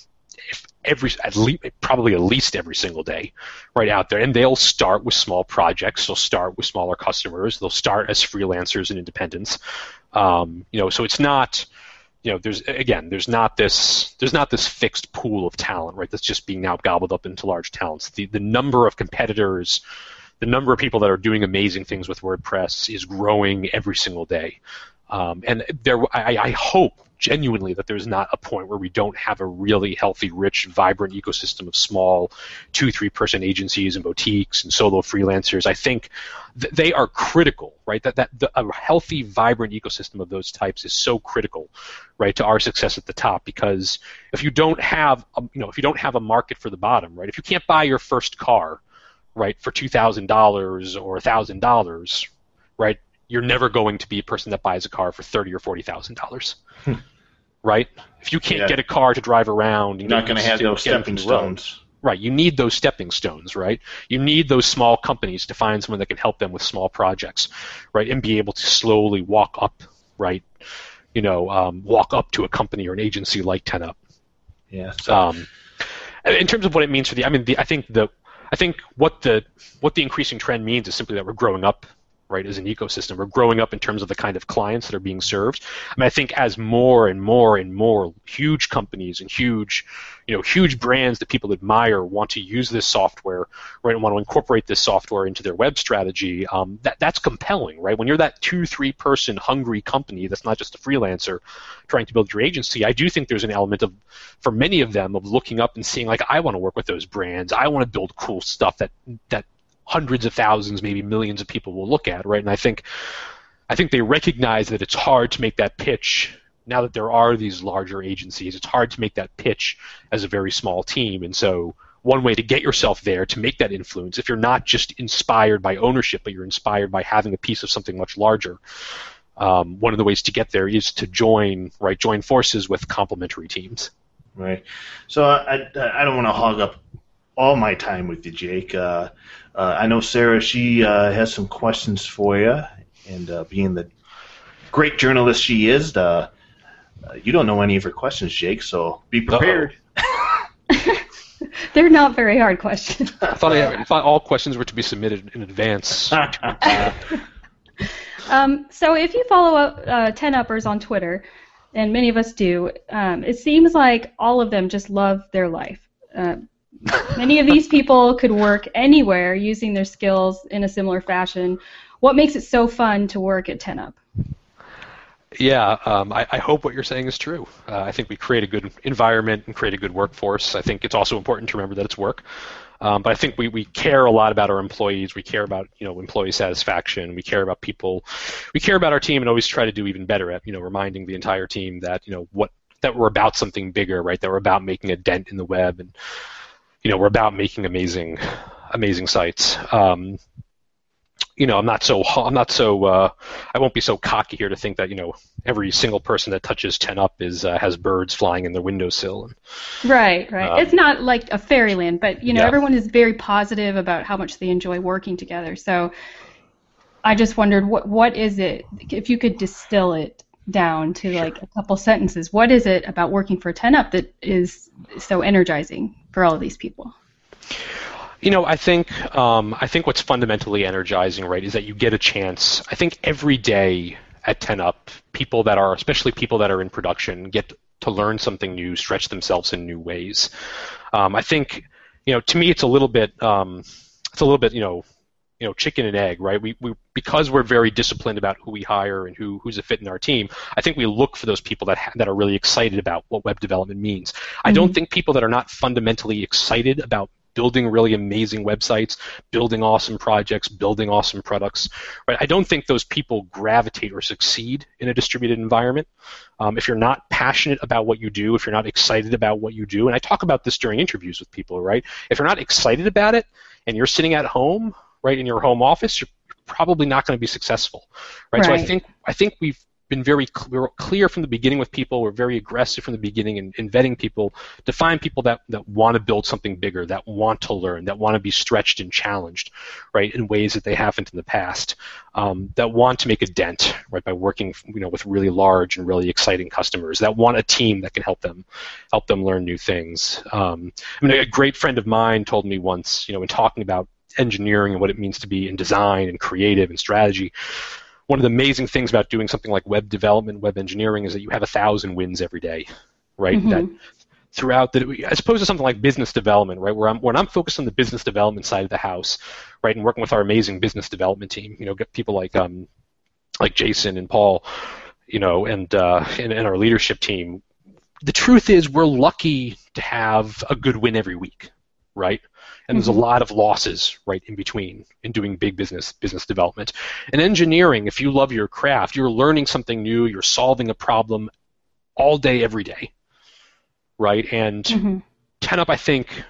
probably at least every single day right out there, and they'll start with small projects, they'll start with smaller customers, they'll start as freelancers and independents. So it's not, there's not this fixed pool of talent, right, that's just being now gobbled up into large talents. The number of competitors, the number of people that are doing amazing things with WordPress is growing every single day. And I hope genuinely that there's not a point where we don't have a really healthy, rich, vibrant ecosystem of small 2-3 person agencies and boutiques and solo freelancers. I think they are critical, right? A healthy, vibrant ecosystem of those types is so critical, right, to our success at the top. Because if you don't have, a market for the bottom, right? If you can't buy your first car, right, for $2,000 or $1,000, right, you're never going to be a person that buys a car for $30,000 or $40,000, right? If you can't get a car to drive around, you're not going to have those stepping stones. Right, you need those stepping stones, right? You need those small companies to find someone that can help them with small projects, right, and be able to slowly walk up, right? Walk up to a company or an agency like 10up. Yeah. So. In terms of what it means for I think what the increasing trend means is simply that we're growing up, right, as an ecosystem. We're growing up in terms of the kind of clients that are being served. I think as more and more and more huge companies and huge brands that people admire want to use this software, right, and want to incorporate this software into their web strategy, that's compelling, right? When you're that 2-3 person hungry company that's not just a freelancer trying to build your agency, I do think there's an element of, for many of them, of looking up and seeing, like, I want to work with those brands. I want to build cool stuff that hundreds of thousands, maybe millions of people will look at, right? And I think I think they recognize that it's hard to make that pitch. Now that there are these larger agencies, it's hard to make that pitch as a very small team. And so one way to get yourself there, to make that influence, if you're not just inspired by ownership, but you're inspired by having a piece of something much larger, one of the ways to get there is to join forces with complementary teams. Right. So I don't want to hog up all my time with you, Jake. I know Sarah, she has some questions for you, and being the great journalist she is, you don't know any of her questions, Jake, so be prepared. They're not very hard questions. I thought all questions were to be submitted in advance. So if you follow 10-uppers on Twitter, and many of us do, it seems like all of them just love their life. Many of these people could work anywhere using their skills in a similar fashion. What makes it so fun to work at 10up? Yeah, I hope what you're saying is true. I think we create a good environment and create a good workforce. I think it's also important to remember that it's work. But I think we care a lot about our employees. We care about employee satisfaction. We care about people. We care about our team and always try to do even better at reminding the entire team that that we're about something bigger, right? That we're about making a dent in the web, and we're about making amazing sites. I won't be so cocky here to think that every single person that touches 10up has birds flying in their windowsill. Right. It's not like a fairyland, but everyone is very positive about how much they enjoy working together. So I just wondered, what is it, if you could distill it down to like a couple sentences, what is it about working for 10up that is so energizing for all of these people? I think what's fundamentally energizing, right, is that you get a chance. I think every day at 10up, especially people that are in production, get to learn something new, stretch themselves in new ways. I think, to me, it's a little bit, chicken and egg, right? We because we're very disciplined about who we hire and who's a fit in our team. I think we look for those people that are really excited about what web development means. Mm-hmm. I don't think people that are not fundamentally excited about building really amazing websites, building awesome projects, building awesome products, right? I don't think those people gravitate or succeed in a distributed environment. If you're not passionate about what you do, if you're not excited about what you do, and I talk about this during interviews with people, right? If you're not excited about it and you're sitting at home, right, in your home office, you're probably not going to be successful, right? So I think we've been very clear from the beginning with people. We're very aggressive from the beginning in vetting people to find people that want to build something bigger, that want to learn, that want to be stretched and challenged, right, in ways that they haven't in the past, that want to make a dent, right, by working with really large and really exciting customers, that want a team that can help them learn new things. A great friend of mine told me once, in talking about engineering and what it means to be in design and creative and strategy, one of the amazing things about doing something like web development, web engineering, is that you have 1,000 wins every day, right? Mm-hmm. That throughout as opposed to something like business development, right, when I'm focused on the business development side of the house, right, and working with our amazing business development team, get people like Jason and Paul, and our leadership team. The truth is, we're lucky to have a good win every week, right? And there's a lot of losses, right, in between in doing big business development. In engineering, if you love your craft, you're learning something new, you're solving a problem all day, every day, right? And 10up, I think,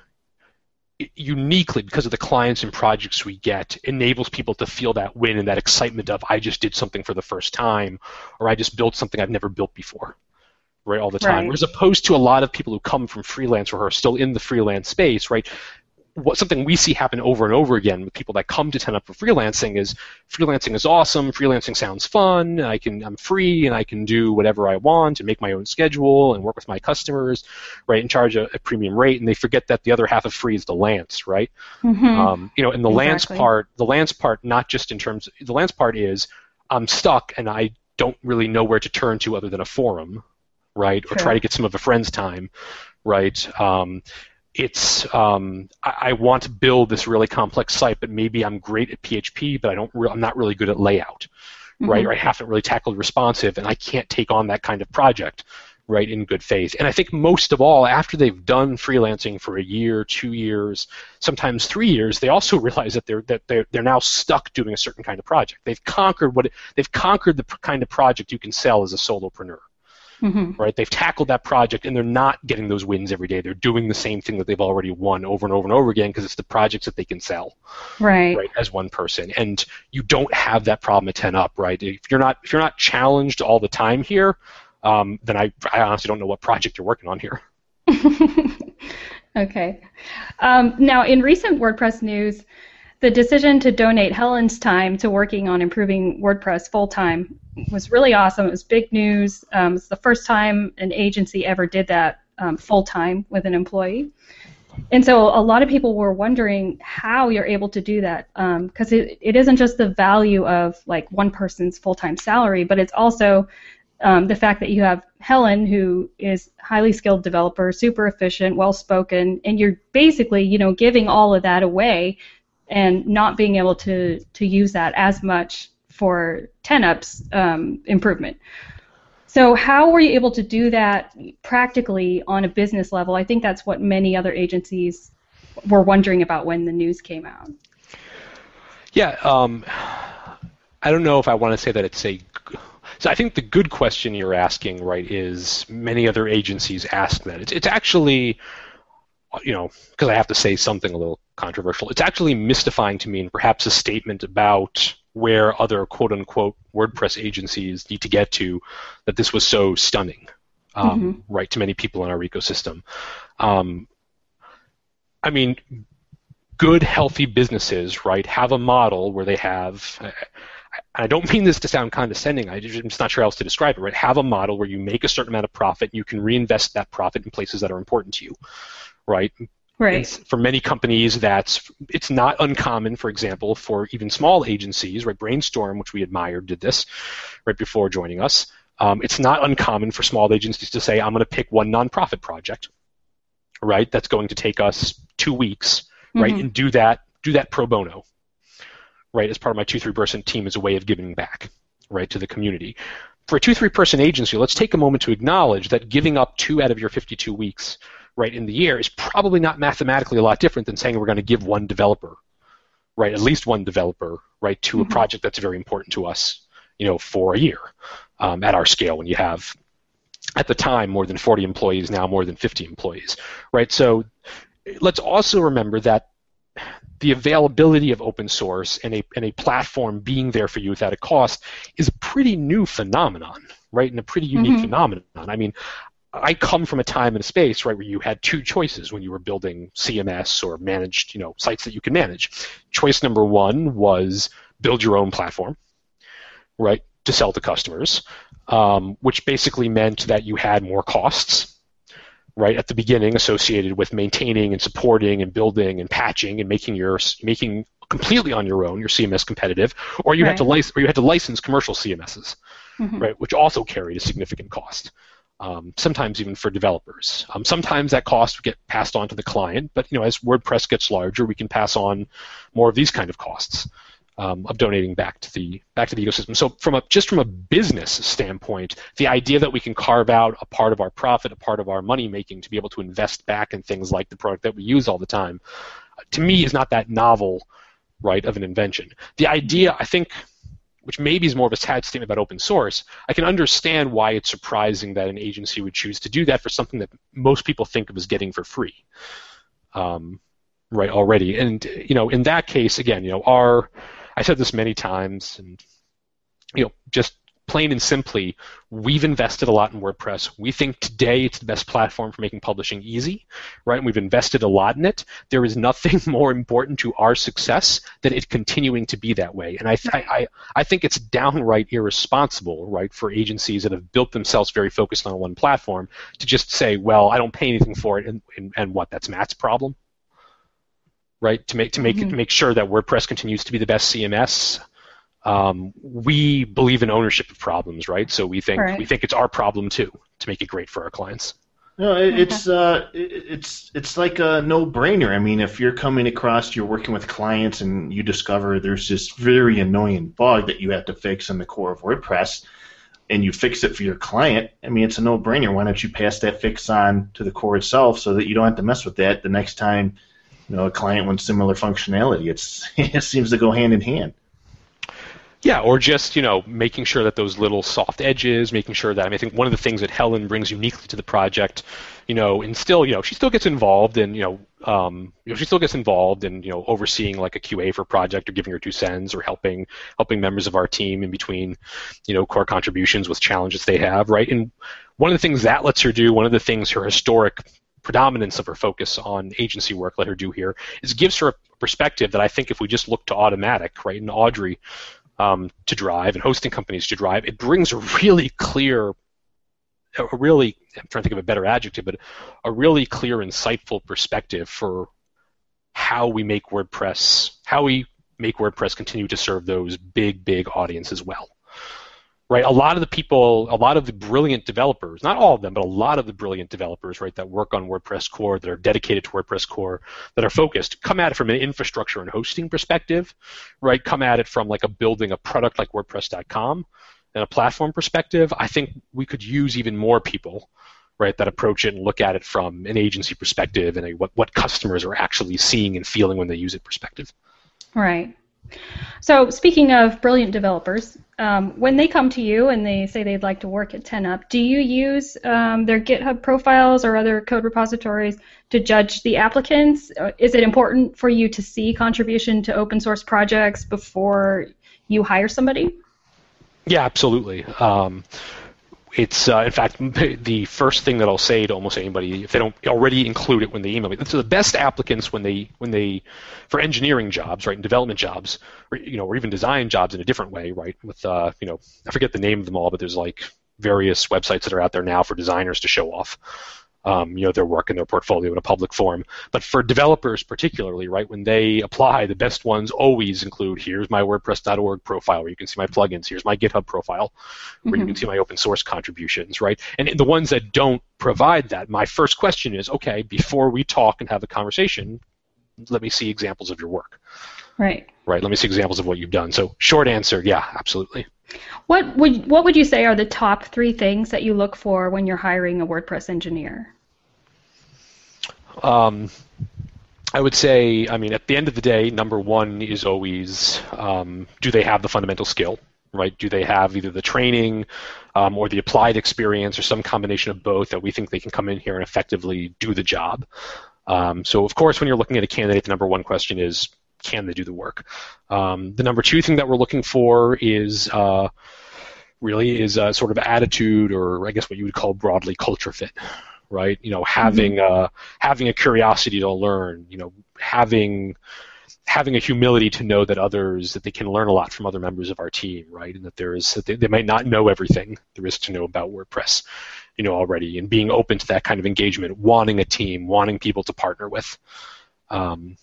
uniquely, because of the clients and projects we get, enables people to feel that win and that excitement of, I just did something for the first time, or I just built something I've never built before, right, all the time. Right. Whereas opposed to a lot of people who come from freelance or who are still in the freelance space, right, something we see happen over and over again with people that come to 10up for freelancing is awesome, freelancing sounds fun, I'm free and I can do whatever I want and make my own schedule and work with my customers, right, and charge a premium rate, and they forget that the other half of free is the Lance, right? Mm-hmm. And the Lance part, not just in terms, the Lance part is I'm stuck and I don't really know where to turn to other than a forum, right, or try to get some of a friend's time, right? I want to build this really complex site, but maybe I'm great at PHP, but I'm not really good at layout, right? Or I haven't really tackled responsive, and I can't take on that kind of project, right, in good faith. And I think most of all, after they've done freelancing for a year, 2 years, sometimes 3 years, they also realize that they're now stuck doing a certain kind of project. They've conquered the kind of project you can sell as a solopreneur. Right? They've tackled that project, and they're not getting those wins every day. They're doing the same thing that they've already won over and over and over again because it's the projects that they can sell, right, as one person. And you don't have that problem at 10up, right? If you're not challenged all the time here, then I honestly don't know what project you're working on here. Okay. Now, in recent WordPress news, the decision to donate Helen's time to working on improving WordPress full-time was really awesome. It was big news. It's the first time an agency ever did that full-time with an employee. And so a lot of people were wondering how you're able to do that, because it isn't just the value of like one person's full-time salary, but it's also the fact that you have Helen, who is highly skilled developer, super efficient, well-spoken, and you're basically, giving all of that away and not being able to use that as much for 10up's improvement. So how were you able to do that practically on a business level? I think that's what many other agencies were wondering about when the news came out. Yeah, I don't know if I want to say that it's a... So I think the good question you're asking, right, is many other agencies ask that. It's actually... because I have to say something a little controversial, it's actually mystifying to me and perhaps a statement about where other quote-unquote WordPress agencies need to get to that this was so stunning, right, to many people in our ecosystem. I mean, good, healthy businesses, right, have a model where they have... I don't mean this to sound condescending, I'm just not sure how else to describe it, right? Have a model where you make a certain amount of profit, and you can reinvest that profit in places that are important to you. Right. For many companies, it's not uncommon, for example, for even small agencies, right? Brainstorm, which we admired, did this right before joining us. It's not uncommon for small agencies to say, I'm going to pick one nonprofit project, right? That's going to take us 2 weeks, right? And do that pro bono, right? As part of my 2-3-person team as a way of giving back, right, to the community. For a 2-3-person agency, let's take a moment to acknowledge that giving up 2 out of your 52 weeks right in the year is probably not mathematically a lot different than saying we're going to give one developer, right, at least one developer, right, to a project that's very important to us, for a year at our scale when you have, at the time, more than 40 employees, now more than 50 employees, right? So let's also remember that the availability of open source and a platform being there for you without a cost is a pretty new phenomenon, right, and a pretty unique phenomenon. I mean, I come from a time and a space, right, where you had 2 choices when you were building CMS or managed, sites that you can manage. Choice number 1 was build your own platform, right, to sell to customers, which basically meant that you had more costs, right, at the beginning associated with maintaining and supporting and building and patching and making completely on your own your CMS competitive, or you had to license commercial CMSs, right, which also carried a significant cost. Sometimes even for developers. Sometimes that cost would get passed on to the client, but as WordPress gets larger, we can pass on more of these kind of costs of donating back to the ecosystem. So from a business standpoint, the idea that we can carve out a part of our profit, a part of our money making to be able to invest back in things like the product that we use all the time, to me is not that novel, right, of an invention. The idea, I think, which maybe is more of a sad statement about open source, I can understand why it's surprising that an agency would choose to do that for something that most people think of as getting for free, right, already. And, in that case, again, I said this many times, and, just plain and simply, we've invested a lot in WordPress. We think today it's the best platform for making publishing easy, right? And we've invested a lot in it. There is nothing more important to our success than it continuing to be that way. And I think it's downright irresponsible, right, for agencies that have built themselves very focused on one platform to just say, well, I don't pay anything for it, and what? That's Matt's problem, right? To make sure that WordPress continues to be the best CMS. We believe in ownership of problems, right? So we think it's our problem too to make it great for our clients. No, it's like a no-brainer. I mean, if you're working with clients and you discover there's this very annoying bug that you have to fix in the core of WordPress, and you fix it for your client, I mean, it's a no-brainer. Why don't you pass that fix on to the core itself so that you don't have to mess with that the next time, a client wants similar functionality? It seems to go hand in hand. Yeah, or just, making sure that those little soft edges, making sure that, I think one of the things that Helen brings uniquely to the project, and still, she still gets involved in, she still gets involved in, overseeing like a QA for a project or giving her 2 cents or helping members of our team in between, core contributions with challenges they have, right? And one of the things that lets her do, one of the things her historic predominance of her focus on agency work let her do here is gives her a perspective that I think if we just look to Automattic, right, and Audrey, to drive and hosting companies to drive, it brings a really clear, I'm trying to think of a better adjective, but a really clear, insightful perspective for how we make WordPress continue to serve those big audiences well. Right, a lot of the brilliant developers, not all of them, but a lot of the brilliant developers, right, that work on WordPress core, that are dedicated to WordPress core, that are focused, come at it from an infrastructure and hosting perspective, right? Come at it from like building a product like WordPress.com and a platform perspective. I think we could use even more people, right, that approach it and look at it from an agency perspective and what customers are actually seeing and feeling when they use it perspective. Right. So speaking of brilliant developers, when they come to you and they say they'd like to work at 10up, do you use their GitHub profiles or other code repositories to judge the applicants? Is it important for you to see contribution to open source projects before you hire somebody? Yeah, absolutely. It's, in fact, the first thing that I'll say to almost anybody, if they don't already include it when they email me. So the best applicants when they for engineering jobs, right, and development jobs, or even design jobs in a different way, right, with, I forget the name of them all, but there's like various websites that are out there now for designers to show off, their work and their portfolio in a public forum. But for developers particularly, right, when they apply, the best ones always include, here's my WordPress.org profile where you can see my plugins, here's my GitHub profile where you can see my open source contributions, right? And the ones that don't provide that, my first question is, okay, before we talk and have a conversation, let me see examples of your work. Right. Right, let me see examples of what you've done. So short answer, yeah, absolutely. What would you say are the top 3 things that you look for when you're hiring a WordPress engineer? I would say, at the end of the day, number one is always, do they have the fundamental skill, right? Do they have either the training or the applied experience or some combination of both that we think they can come in here and effectively do the job? So, of course, when you're looking at a candidate, the number one question is, can they do the work? The number 2 thing that we're looking for is sort of attitude, or I guess what you would call broadly culture fit. Right, having a curiosity to learn, having a humility to know that they can learn a lot from other members of our team, right, and that they might not know everything there is to know about WordPress, already, and being open to that kind of engagement, wanting a team, wanting people to partner with, on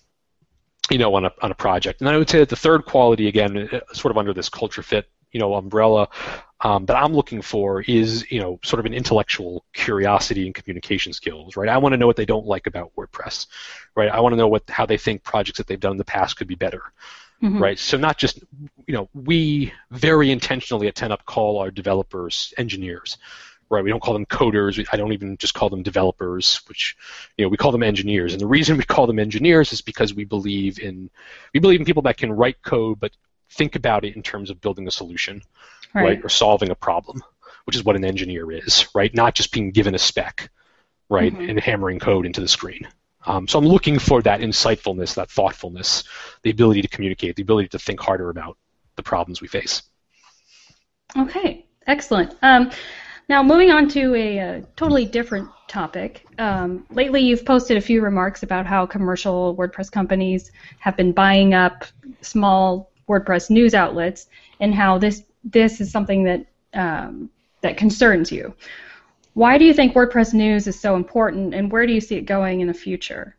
a project. And I would say that the third quality, again, sort of under this culture fit, umbrella, that I'm looking for is, sort of an intellectual curiosity and communication skills, right? I want to know what they don't like about WordPress, right? I want to know how they think projects that they've done in the past could be better, right? So not just, we very intentionally at 10up call our developers engineers, right? We don't call them coders. I don't even just call them developers, which, we call them engineers. And the reason we call them engineers is because we believe in people that can write code, but think about it in terms of building a solution, right? Or solving a problem, which is what an engineer is, right? Not just being given a spec, right, and hammering code into the screen. So I'm looking for that insightfulness, that thoughtfulness, the ability to communicate, the ability to think harder about the problems we face. Okay, excellent. Now moving on to a totally different topic. Lately you've posted a few remarks about how commercial WordPress companies have been buying up small WordPress news outlets, and how this is something that that concerns you. Why do you think WordPress news is so important, and where do you see it going in the future?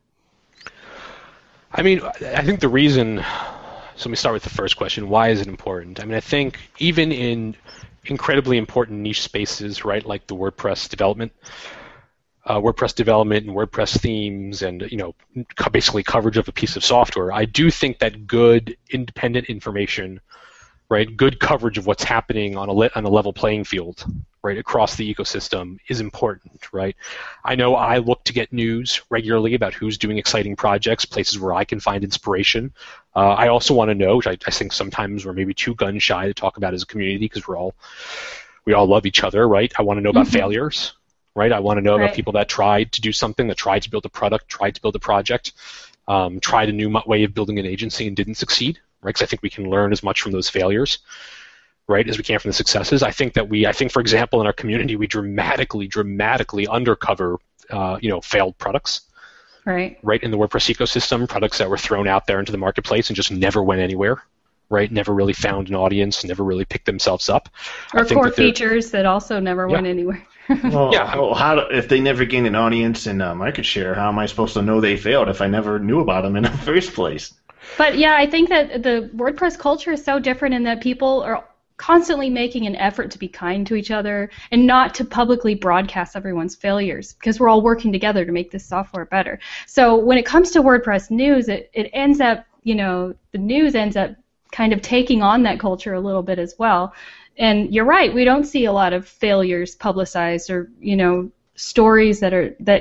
I think the reason, so let me start with the first question, why is it important? I think even in incredibly important niche spaces, right, like the WordPress development and WordPress themes and, basically coverage of a piece of software, I do think that good independent information, right? Good coverage of what's happening on a level playing field, right, across the ecosystem is important, right? I know I look to get news regularly about who's doing exciting projects, places where I can find inspiration. I also want to know, which I think sometimes we're maybe too gun shy to talk about as a community because we all love each other, right? I want to know about failures, right? I want to know about people that tried to do something, that tried to build a product, tried to build a project, tried a new way of building an agency and didn't succeed, right? Because I think we can learn as much from those failures, right, as we can from the successes. I think, for example, in our community, we dramatically undercover, failed products, right, in the WordPress ecosystem, products that were thrown out there into the marketplace and just never went anywhere, right? Never really found an audience, never really picked themselves up. Or core features that also never went anywhere. If they never gain an audience and market share, how am I supposed to know they failed if I never knew about them in the first place? But yeah, I think that the WordPress culture is so different in that people are constantly making an effort to be kind to each other and not to publicly broadcast everyone's failures because we're all working together to make this software better. So when it comes to WordPress news, it ends up, the news ends up kind of taking on that culture a little bit as well. And you're right, we don't see a lot of failures publicized or, stories that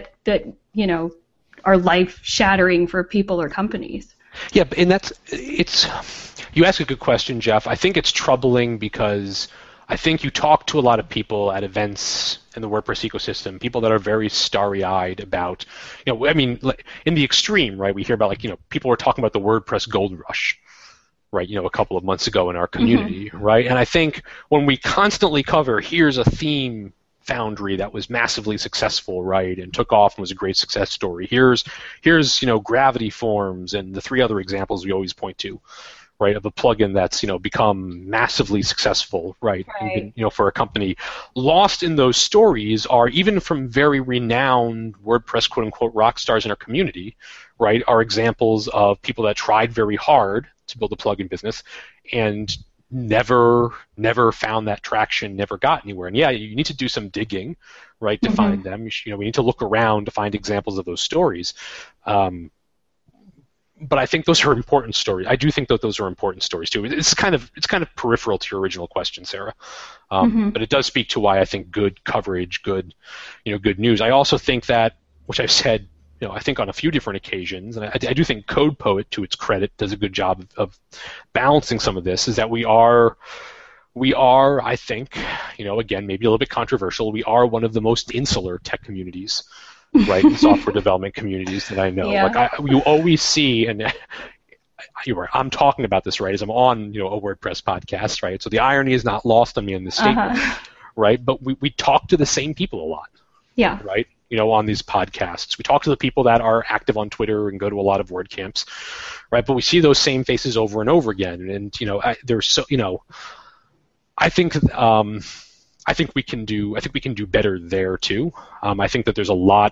are life-shattering for people or companies. Yeah, and you ask a good question, Jeff. I think it's troubling because I think you talk to a lot of people at events in the WordPress ecosystem, people that are very starry-eyed about, in the extreme, right? We hear about people were talking about the WordPress gold rush, right? A couple of months ago in our community, right? And I think when we constantly cover, here's a theme foundry that was massively successful, right, and took off and was a great success story. Here's Gravity Forms and the three other examples we always point to, right, of a plugin that's become massively successful, right? And, for a company. Lost in those stories are even from very renowned WordPress quote unquote rock stars in our community, right? Are examples of people that tried very hard to build a plugin business and never found that traction, never got anywhere. And you need to do some digging, right, to find them. We need to look around to find examples of those stories. But I think those are important stories. I do think that those are important stories too. It's kind of peripheral to your original question, Sarah. But it does speak to why I think good coverage, good news. I also think that, which I've said, I think on a few different occasions, and I do think CodePoet, to its credit, does a good job of balancing some of this, is that we are, I think, again, maybe a little bit controversial, we are one of the most insular tech communities, right, software development communities that I know. Yeah. You always see, and I'm talking about this, right, as I'm on, a WordPress podcast, right, so the irony is not lost on me in this statement, right, but we talk to the same people a lot, right, on these podcasts. We talk to the people that are active on Twitter and go to a lot of WordCamps, right, but we see those same faces over and over again, and, there's so, I think we can do better there too. I think that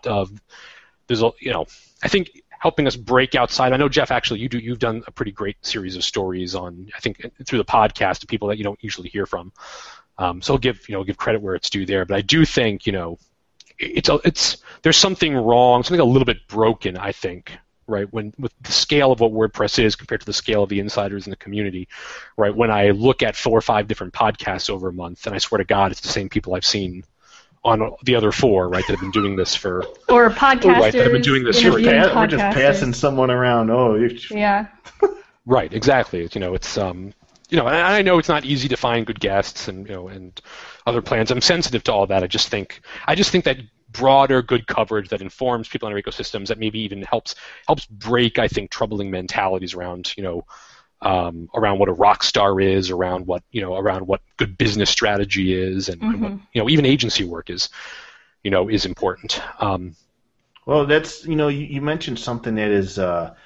I think helping us break outside. I know, Jeff, actually you've done a pretty great series of stories on, I think, through the podcast to people that you don't usually hear from. So I'll give credit where it's due there, but I do think there's something wrong, something a little bit broken, I think, right, with the scale of what WordPress is compared to the scale of the insiders in the community, right? When I look at 4 or 5 different podcasts over a month, and I swear to God, it's the same people I've seen on the other 4, right, that have been doing this for... Or podcasters. Right, that have been doing this for... We're just passing someone around. Yeah. Right, exactly. It's... and I know it's not easy to find good guests and other plans. I'm sensitive to all that. I just think that broader good coverage that informs people in our ecosystems, that maybe even helps break, I think, troubling mentalities around around what a rock star is, around what good business strategy is, and what, even agency work is important. Well, that's you mentioned something that is.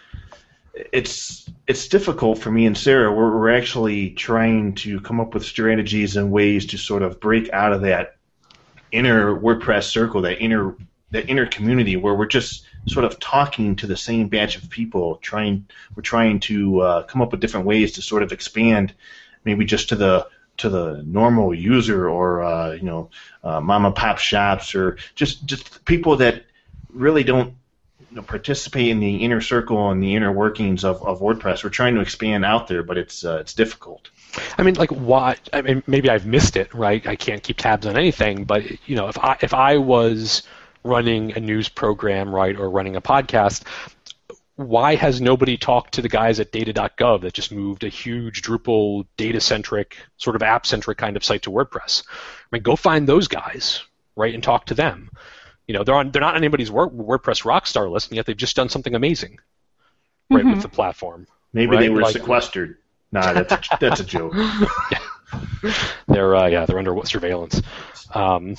It's difficult for me and Sarah. We're actually trying to come up with strategies and ways to sort of break out of that inner WordPress circle, that inner community where we're just sort of talking to the same batch of people. We're trying to come up with different ways to sort of expand, maybe just to the normal user, or mom and pop shops, or just people that really don't participate in the inner circle and the inner workings of WordPress. We're trying to expand out there, but it's difficult. I mean, like, why? I mean, maybe I've missed it, right? I can't keep tabs on anything, but if I was running a news program, right, or running a podcast, why has nobody talked to the guys at data.gov that just moved a huge Drupal data-centric, sort of app-centric kind of site to WordPress? I mean, go find those guys, right, and talk to them. They're not on anybody's WordPress rockstar list, and yet they've just done something amazing, right, with the platform. Maybe right? they were sequestered. Nah, that's a joke. Yeah. They're under surveillance. I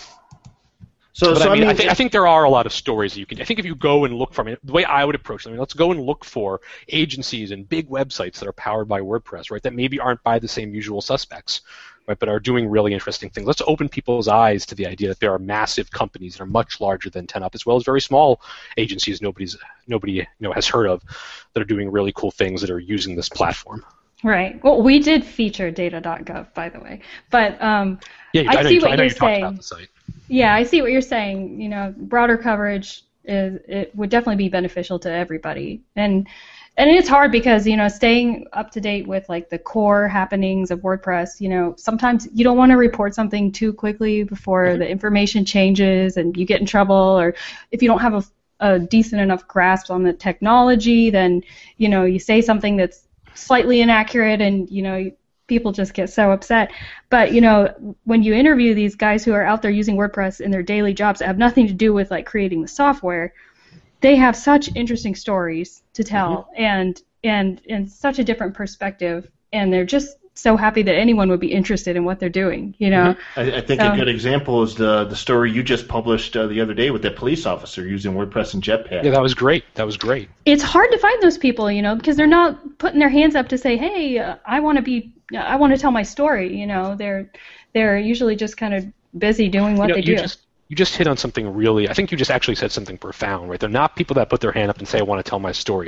think there are a lot of stories that you can. I think if you go and look for, the way I would approach them, let's go and look for agencies and big websites that are powered by WordPress, right? That maybe aren't by the same usual suspects, right? But are doing really interesting things. Let's open people's eyes to the idea that there are massive companies that are much larger than 10up, as well as very small agencies nobody has heard of, that are doing really cool things that are using this platform. Right. Well, we did feature data.gov, by the way. But I see what you're saying. About the site. Yeah, I see what you're saying. Broader coverage it would definitely be beneficial to everybody. And it's hard because, staying up to date with like the core happenings of WordPress, sometimes you don't want to report something too quickly before the information changes and you get in trouble, or if you don't have a decent enough grasp on the technology, then, you say something that's slightly inaccurate, and people just get so upset. But when you interview these guys who are out there using WordPress in their daily jobs that have nothing to do with like creating the software, they have such interesting stories to tell, and such a different perspective, and they're just so happy that anyone would be interested in what they're doing. I think a good example is the story you just published the other day with that police officer using WordPress and Jetpack. Yeah, that was great. It's hard to find those people, because they're not putting their hands up to say, hey, I want to tell my story. They're usually just kind of busy doing what they do. You just hit on something really. I think you just actually said something profound, right? They're not people that put their hand up and say, "I want to tell my story."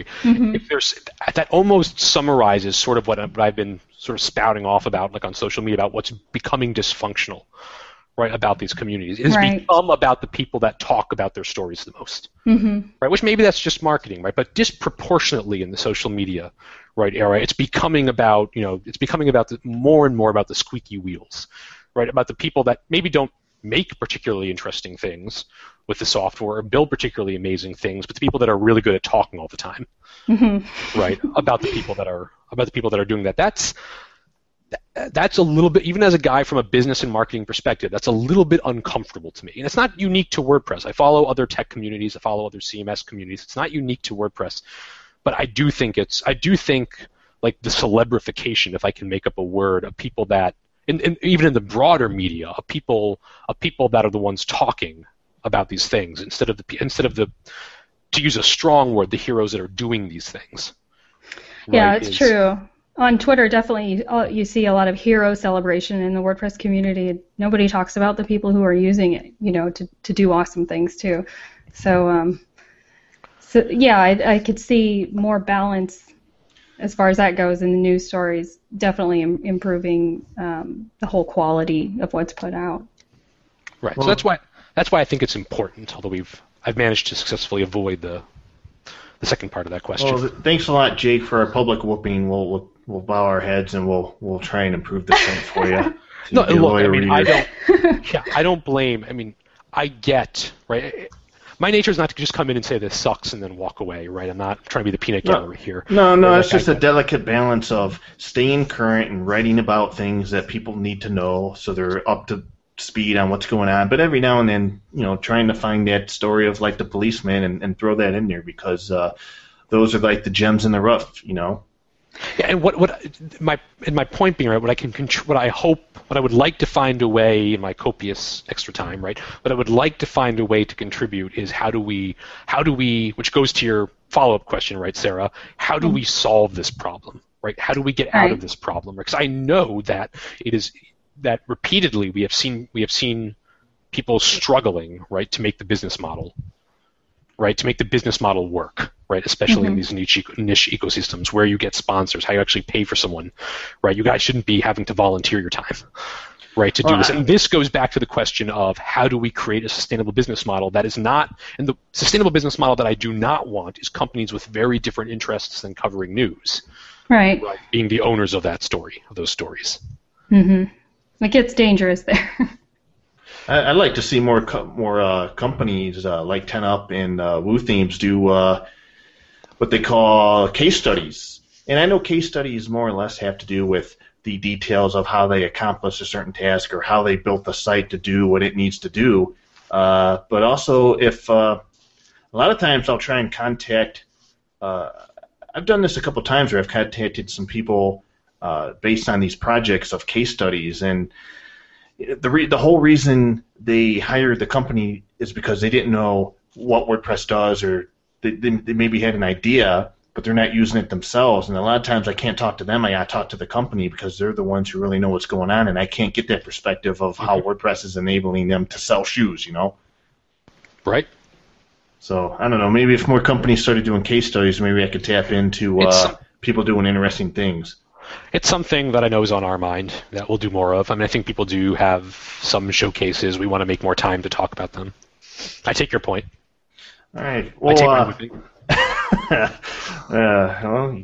That almost summarizes sort of what I've been sort of spouting off about, like on social media, about what's becoming dysfunctional, right? About these communities, it's become about the people that talk about their stories the most, right? Which maybe that's just marketing, right? But disproportionately in the social media, right, era, it's becoming about more and more about the squeaky wheels, right? About the people that maybe don't make particularly interesting things with the software or build particularly amazing things, but the people that are really good at talking all the time, right? About the people that are doing that. That's a little bit, even as a guy from a business and marketing perspective, that's a little bit uncomfortable to me. And it's not unique to WordPress. I follow other tech communities. I follow other CMS communities. It's not unique to WordPress, but I do think like the celebrification, if I can make up a word, of people that. And even in the broader media, of people that are the ones talking about these things instead of the to use a strong word, the heroes that are doing these things. Yeah, right, it's true. On Twitter, definitely you see a lot of hero celebration in the WordPress community. Nobody talks about the people who are using it, to do awesome things too. So yeah, I could see more balance as far as that goes in the news stories, definitely improving the whole quality of what's put out. Right. Well, so that's why I think it's important. Although I've managed to successfully avoid the second part of that question. Well, thanks a lot, Jake, for our public whooping. We'll bow our heads and we'll try and improve the site for you. No, look, I mean, I don't blame. I mean, I get, right. My nature is not to just come in and say this sucks and then walk away, right? I'm not trying to be the peanut gallery here. No, it's just a delicate balance of staying current and writing about things that people need to know so they're up to speed on what's going on. But every now and then, trying to find that story of like the policeman and throw that in there because those are like the gems in the rough, Yeah, and my point being, right, what I would like to find a way in my copious extra time, right, what I would like to find a way to contribute is how do we, which goes to your follow-up question, right, Sarah, how do we solve this problem, right? How do we get out of this problem? Because I know that that repeatedly we have seen people struggling, right, to make the business model work, right? Especially in these niche ecosystems where you get sponsors, how you actually pay for someone, right? You guys shouldn't be having to volunteer your time. right, to do this. And this goes back to the question of how do we create a sustainable business model that is not, and the sustainable business model that I do not want is companies with very different interests than covering news. Right. Being the owners of that story, of those stories. Mm-hmm. It gets dangerous there. I'd like to see more companies like 10up and WooThemes do what they call case studies. And I know case studies more or less have to do with the details of how they accomplished a certain task or how they built the site to do what it needs to do. But also, if a lot of times I'll try and contact. I've done this a couple of times where I've contacted some people based on these projects of case studies, and the whole reason they hired the company is because they didn't know what WordPress does, or they maybe had an idea, but they're not using it themselves. And a lot of times I can't talk to them. I got to talk to the company because they're the ones who really know what's going on, and I can't get that perspective of how WordPress is enabling them to sell shoes, Right. So, I don't know, maybe if more companies started doing case studies, maybe I could tap into people doing interesting things. It's something that I know is on our mind that we'll do more of. I mean, I think people do have some showcases. We want to make more time to talk about them. I take your point. All right. Well, well,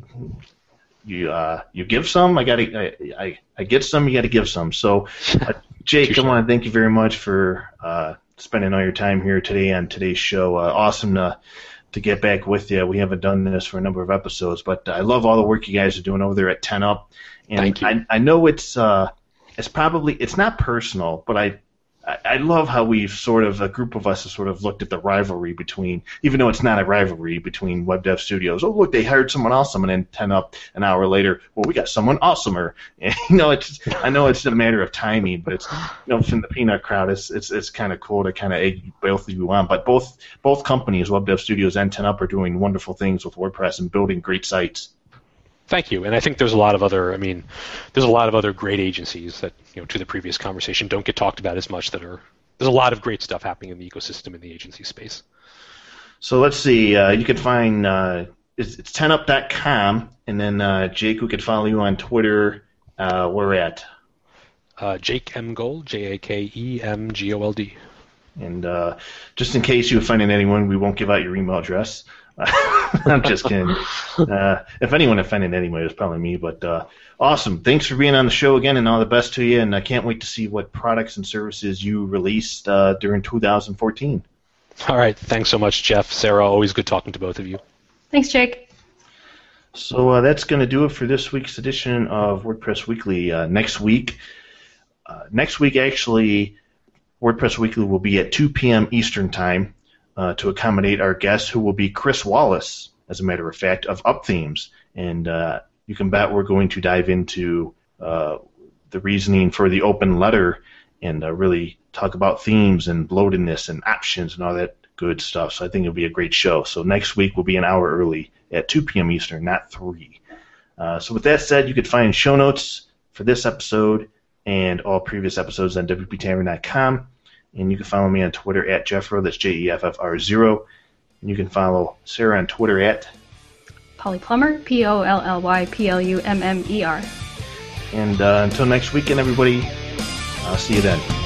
you give some, I get some, you got to give some. So, Jake, I want to thank you very much for spending all your time here today on today's show. Awesome to get back with you. We haven't done this for a number of episodes, but I love all the work you guys are doing over there at 10up. And thank you. I know it's probably, it's not personal, but I love how we've sort of, a group of us has sort of looked at the rivalry between, even though it's not a rivalry, between Web Dev Studios. Oh, look, they hired someone awesome, and then 10up an hour later, well, we got someone awesomer. And, I know it's a matter of timing, but it's, from the peanut crowd, it's kind of cool to kind of egg both of you on. But both companies, Web Dev Studios and 10up, are doing wonderful things with WordPress and building great sites. Thank you. And I think there's a lot of other, there's a lot of other great agencies that, to the previous conversation, don't get talked about as much there's a lot of great stuff happening in the ecosystem in the agency space. So let's see. You can find, it's 10up.com, and then Jake, we could follow you on Twitter. We're at? Jake M. Gold, JakeEmGold. And just in case you were finding anyone, we won't give out your email address. I'm just kidding. If anyone offended anyway, it was probably me. But awesome. Thanks for being on the show again, and all the best to you. And I can't wait to see what products and services you released during 2014. All right. Thanks so much, Jeff. Sarah, always good talking to both of you. Thanks, Jake. So that's going to do it for this week's edition of WordPress Weekly. Next week, actually, WordPress Weekly will be at 2 p.m. Eastern Time. To accommodate our guest, who will be Chris Wallace, as a matter of fact, of UpThemes. And you can bet we're going to dive into the reasoning for the open letter and really talk about themes and bloatedness and options and all that good stuff. So I think it'll be a great show. So next week will be an hour early at 2 p.m. Eastern, not 3. So with that said, you can find show notes for this episode and all previous episodes on wptavern.com. And you can follow me on Twitter at Jeffro, that's JEFFR0. And you can follow Sarah on Twitter at Polly Plummer, POLLYPLUMMER. And until next weekend, everybody, I'll see you then.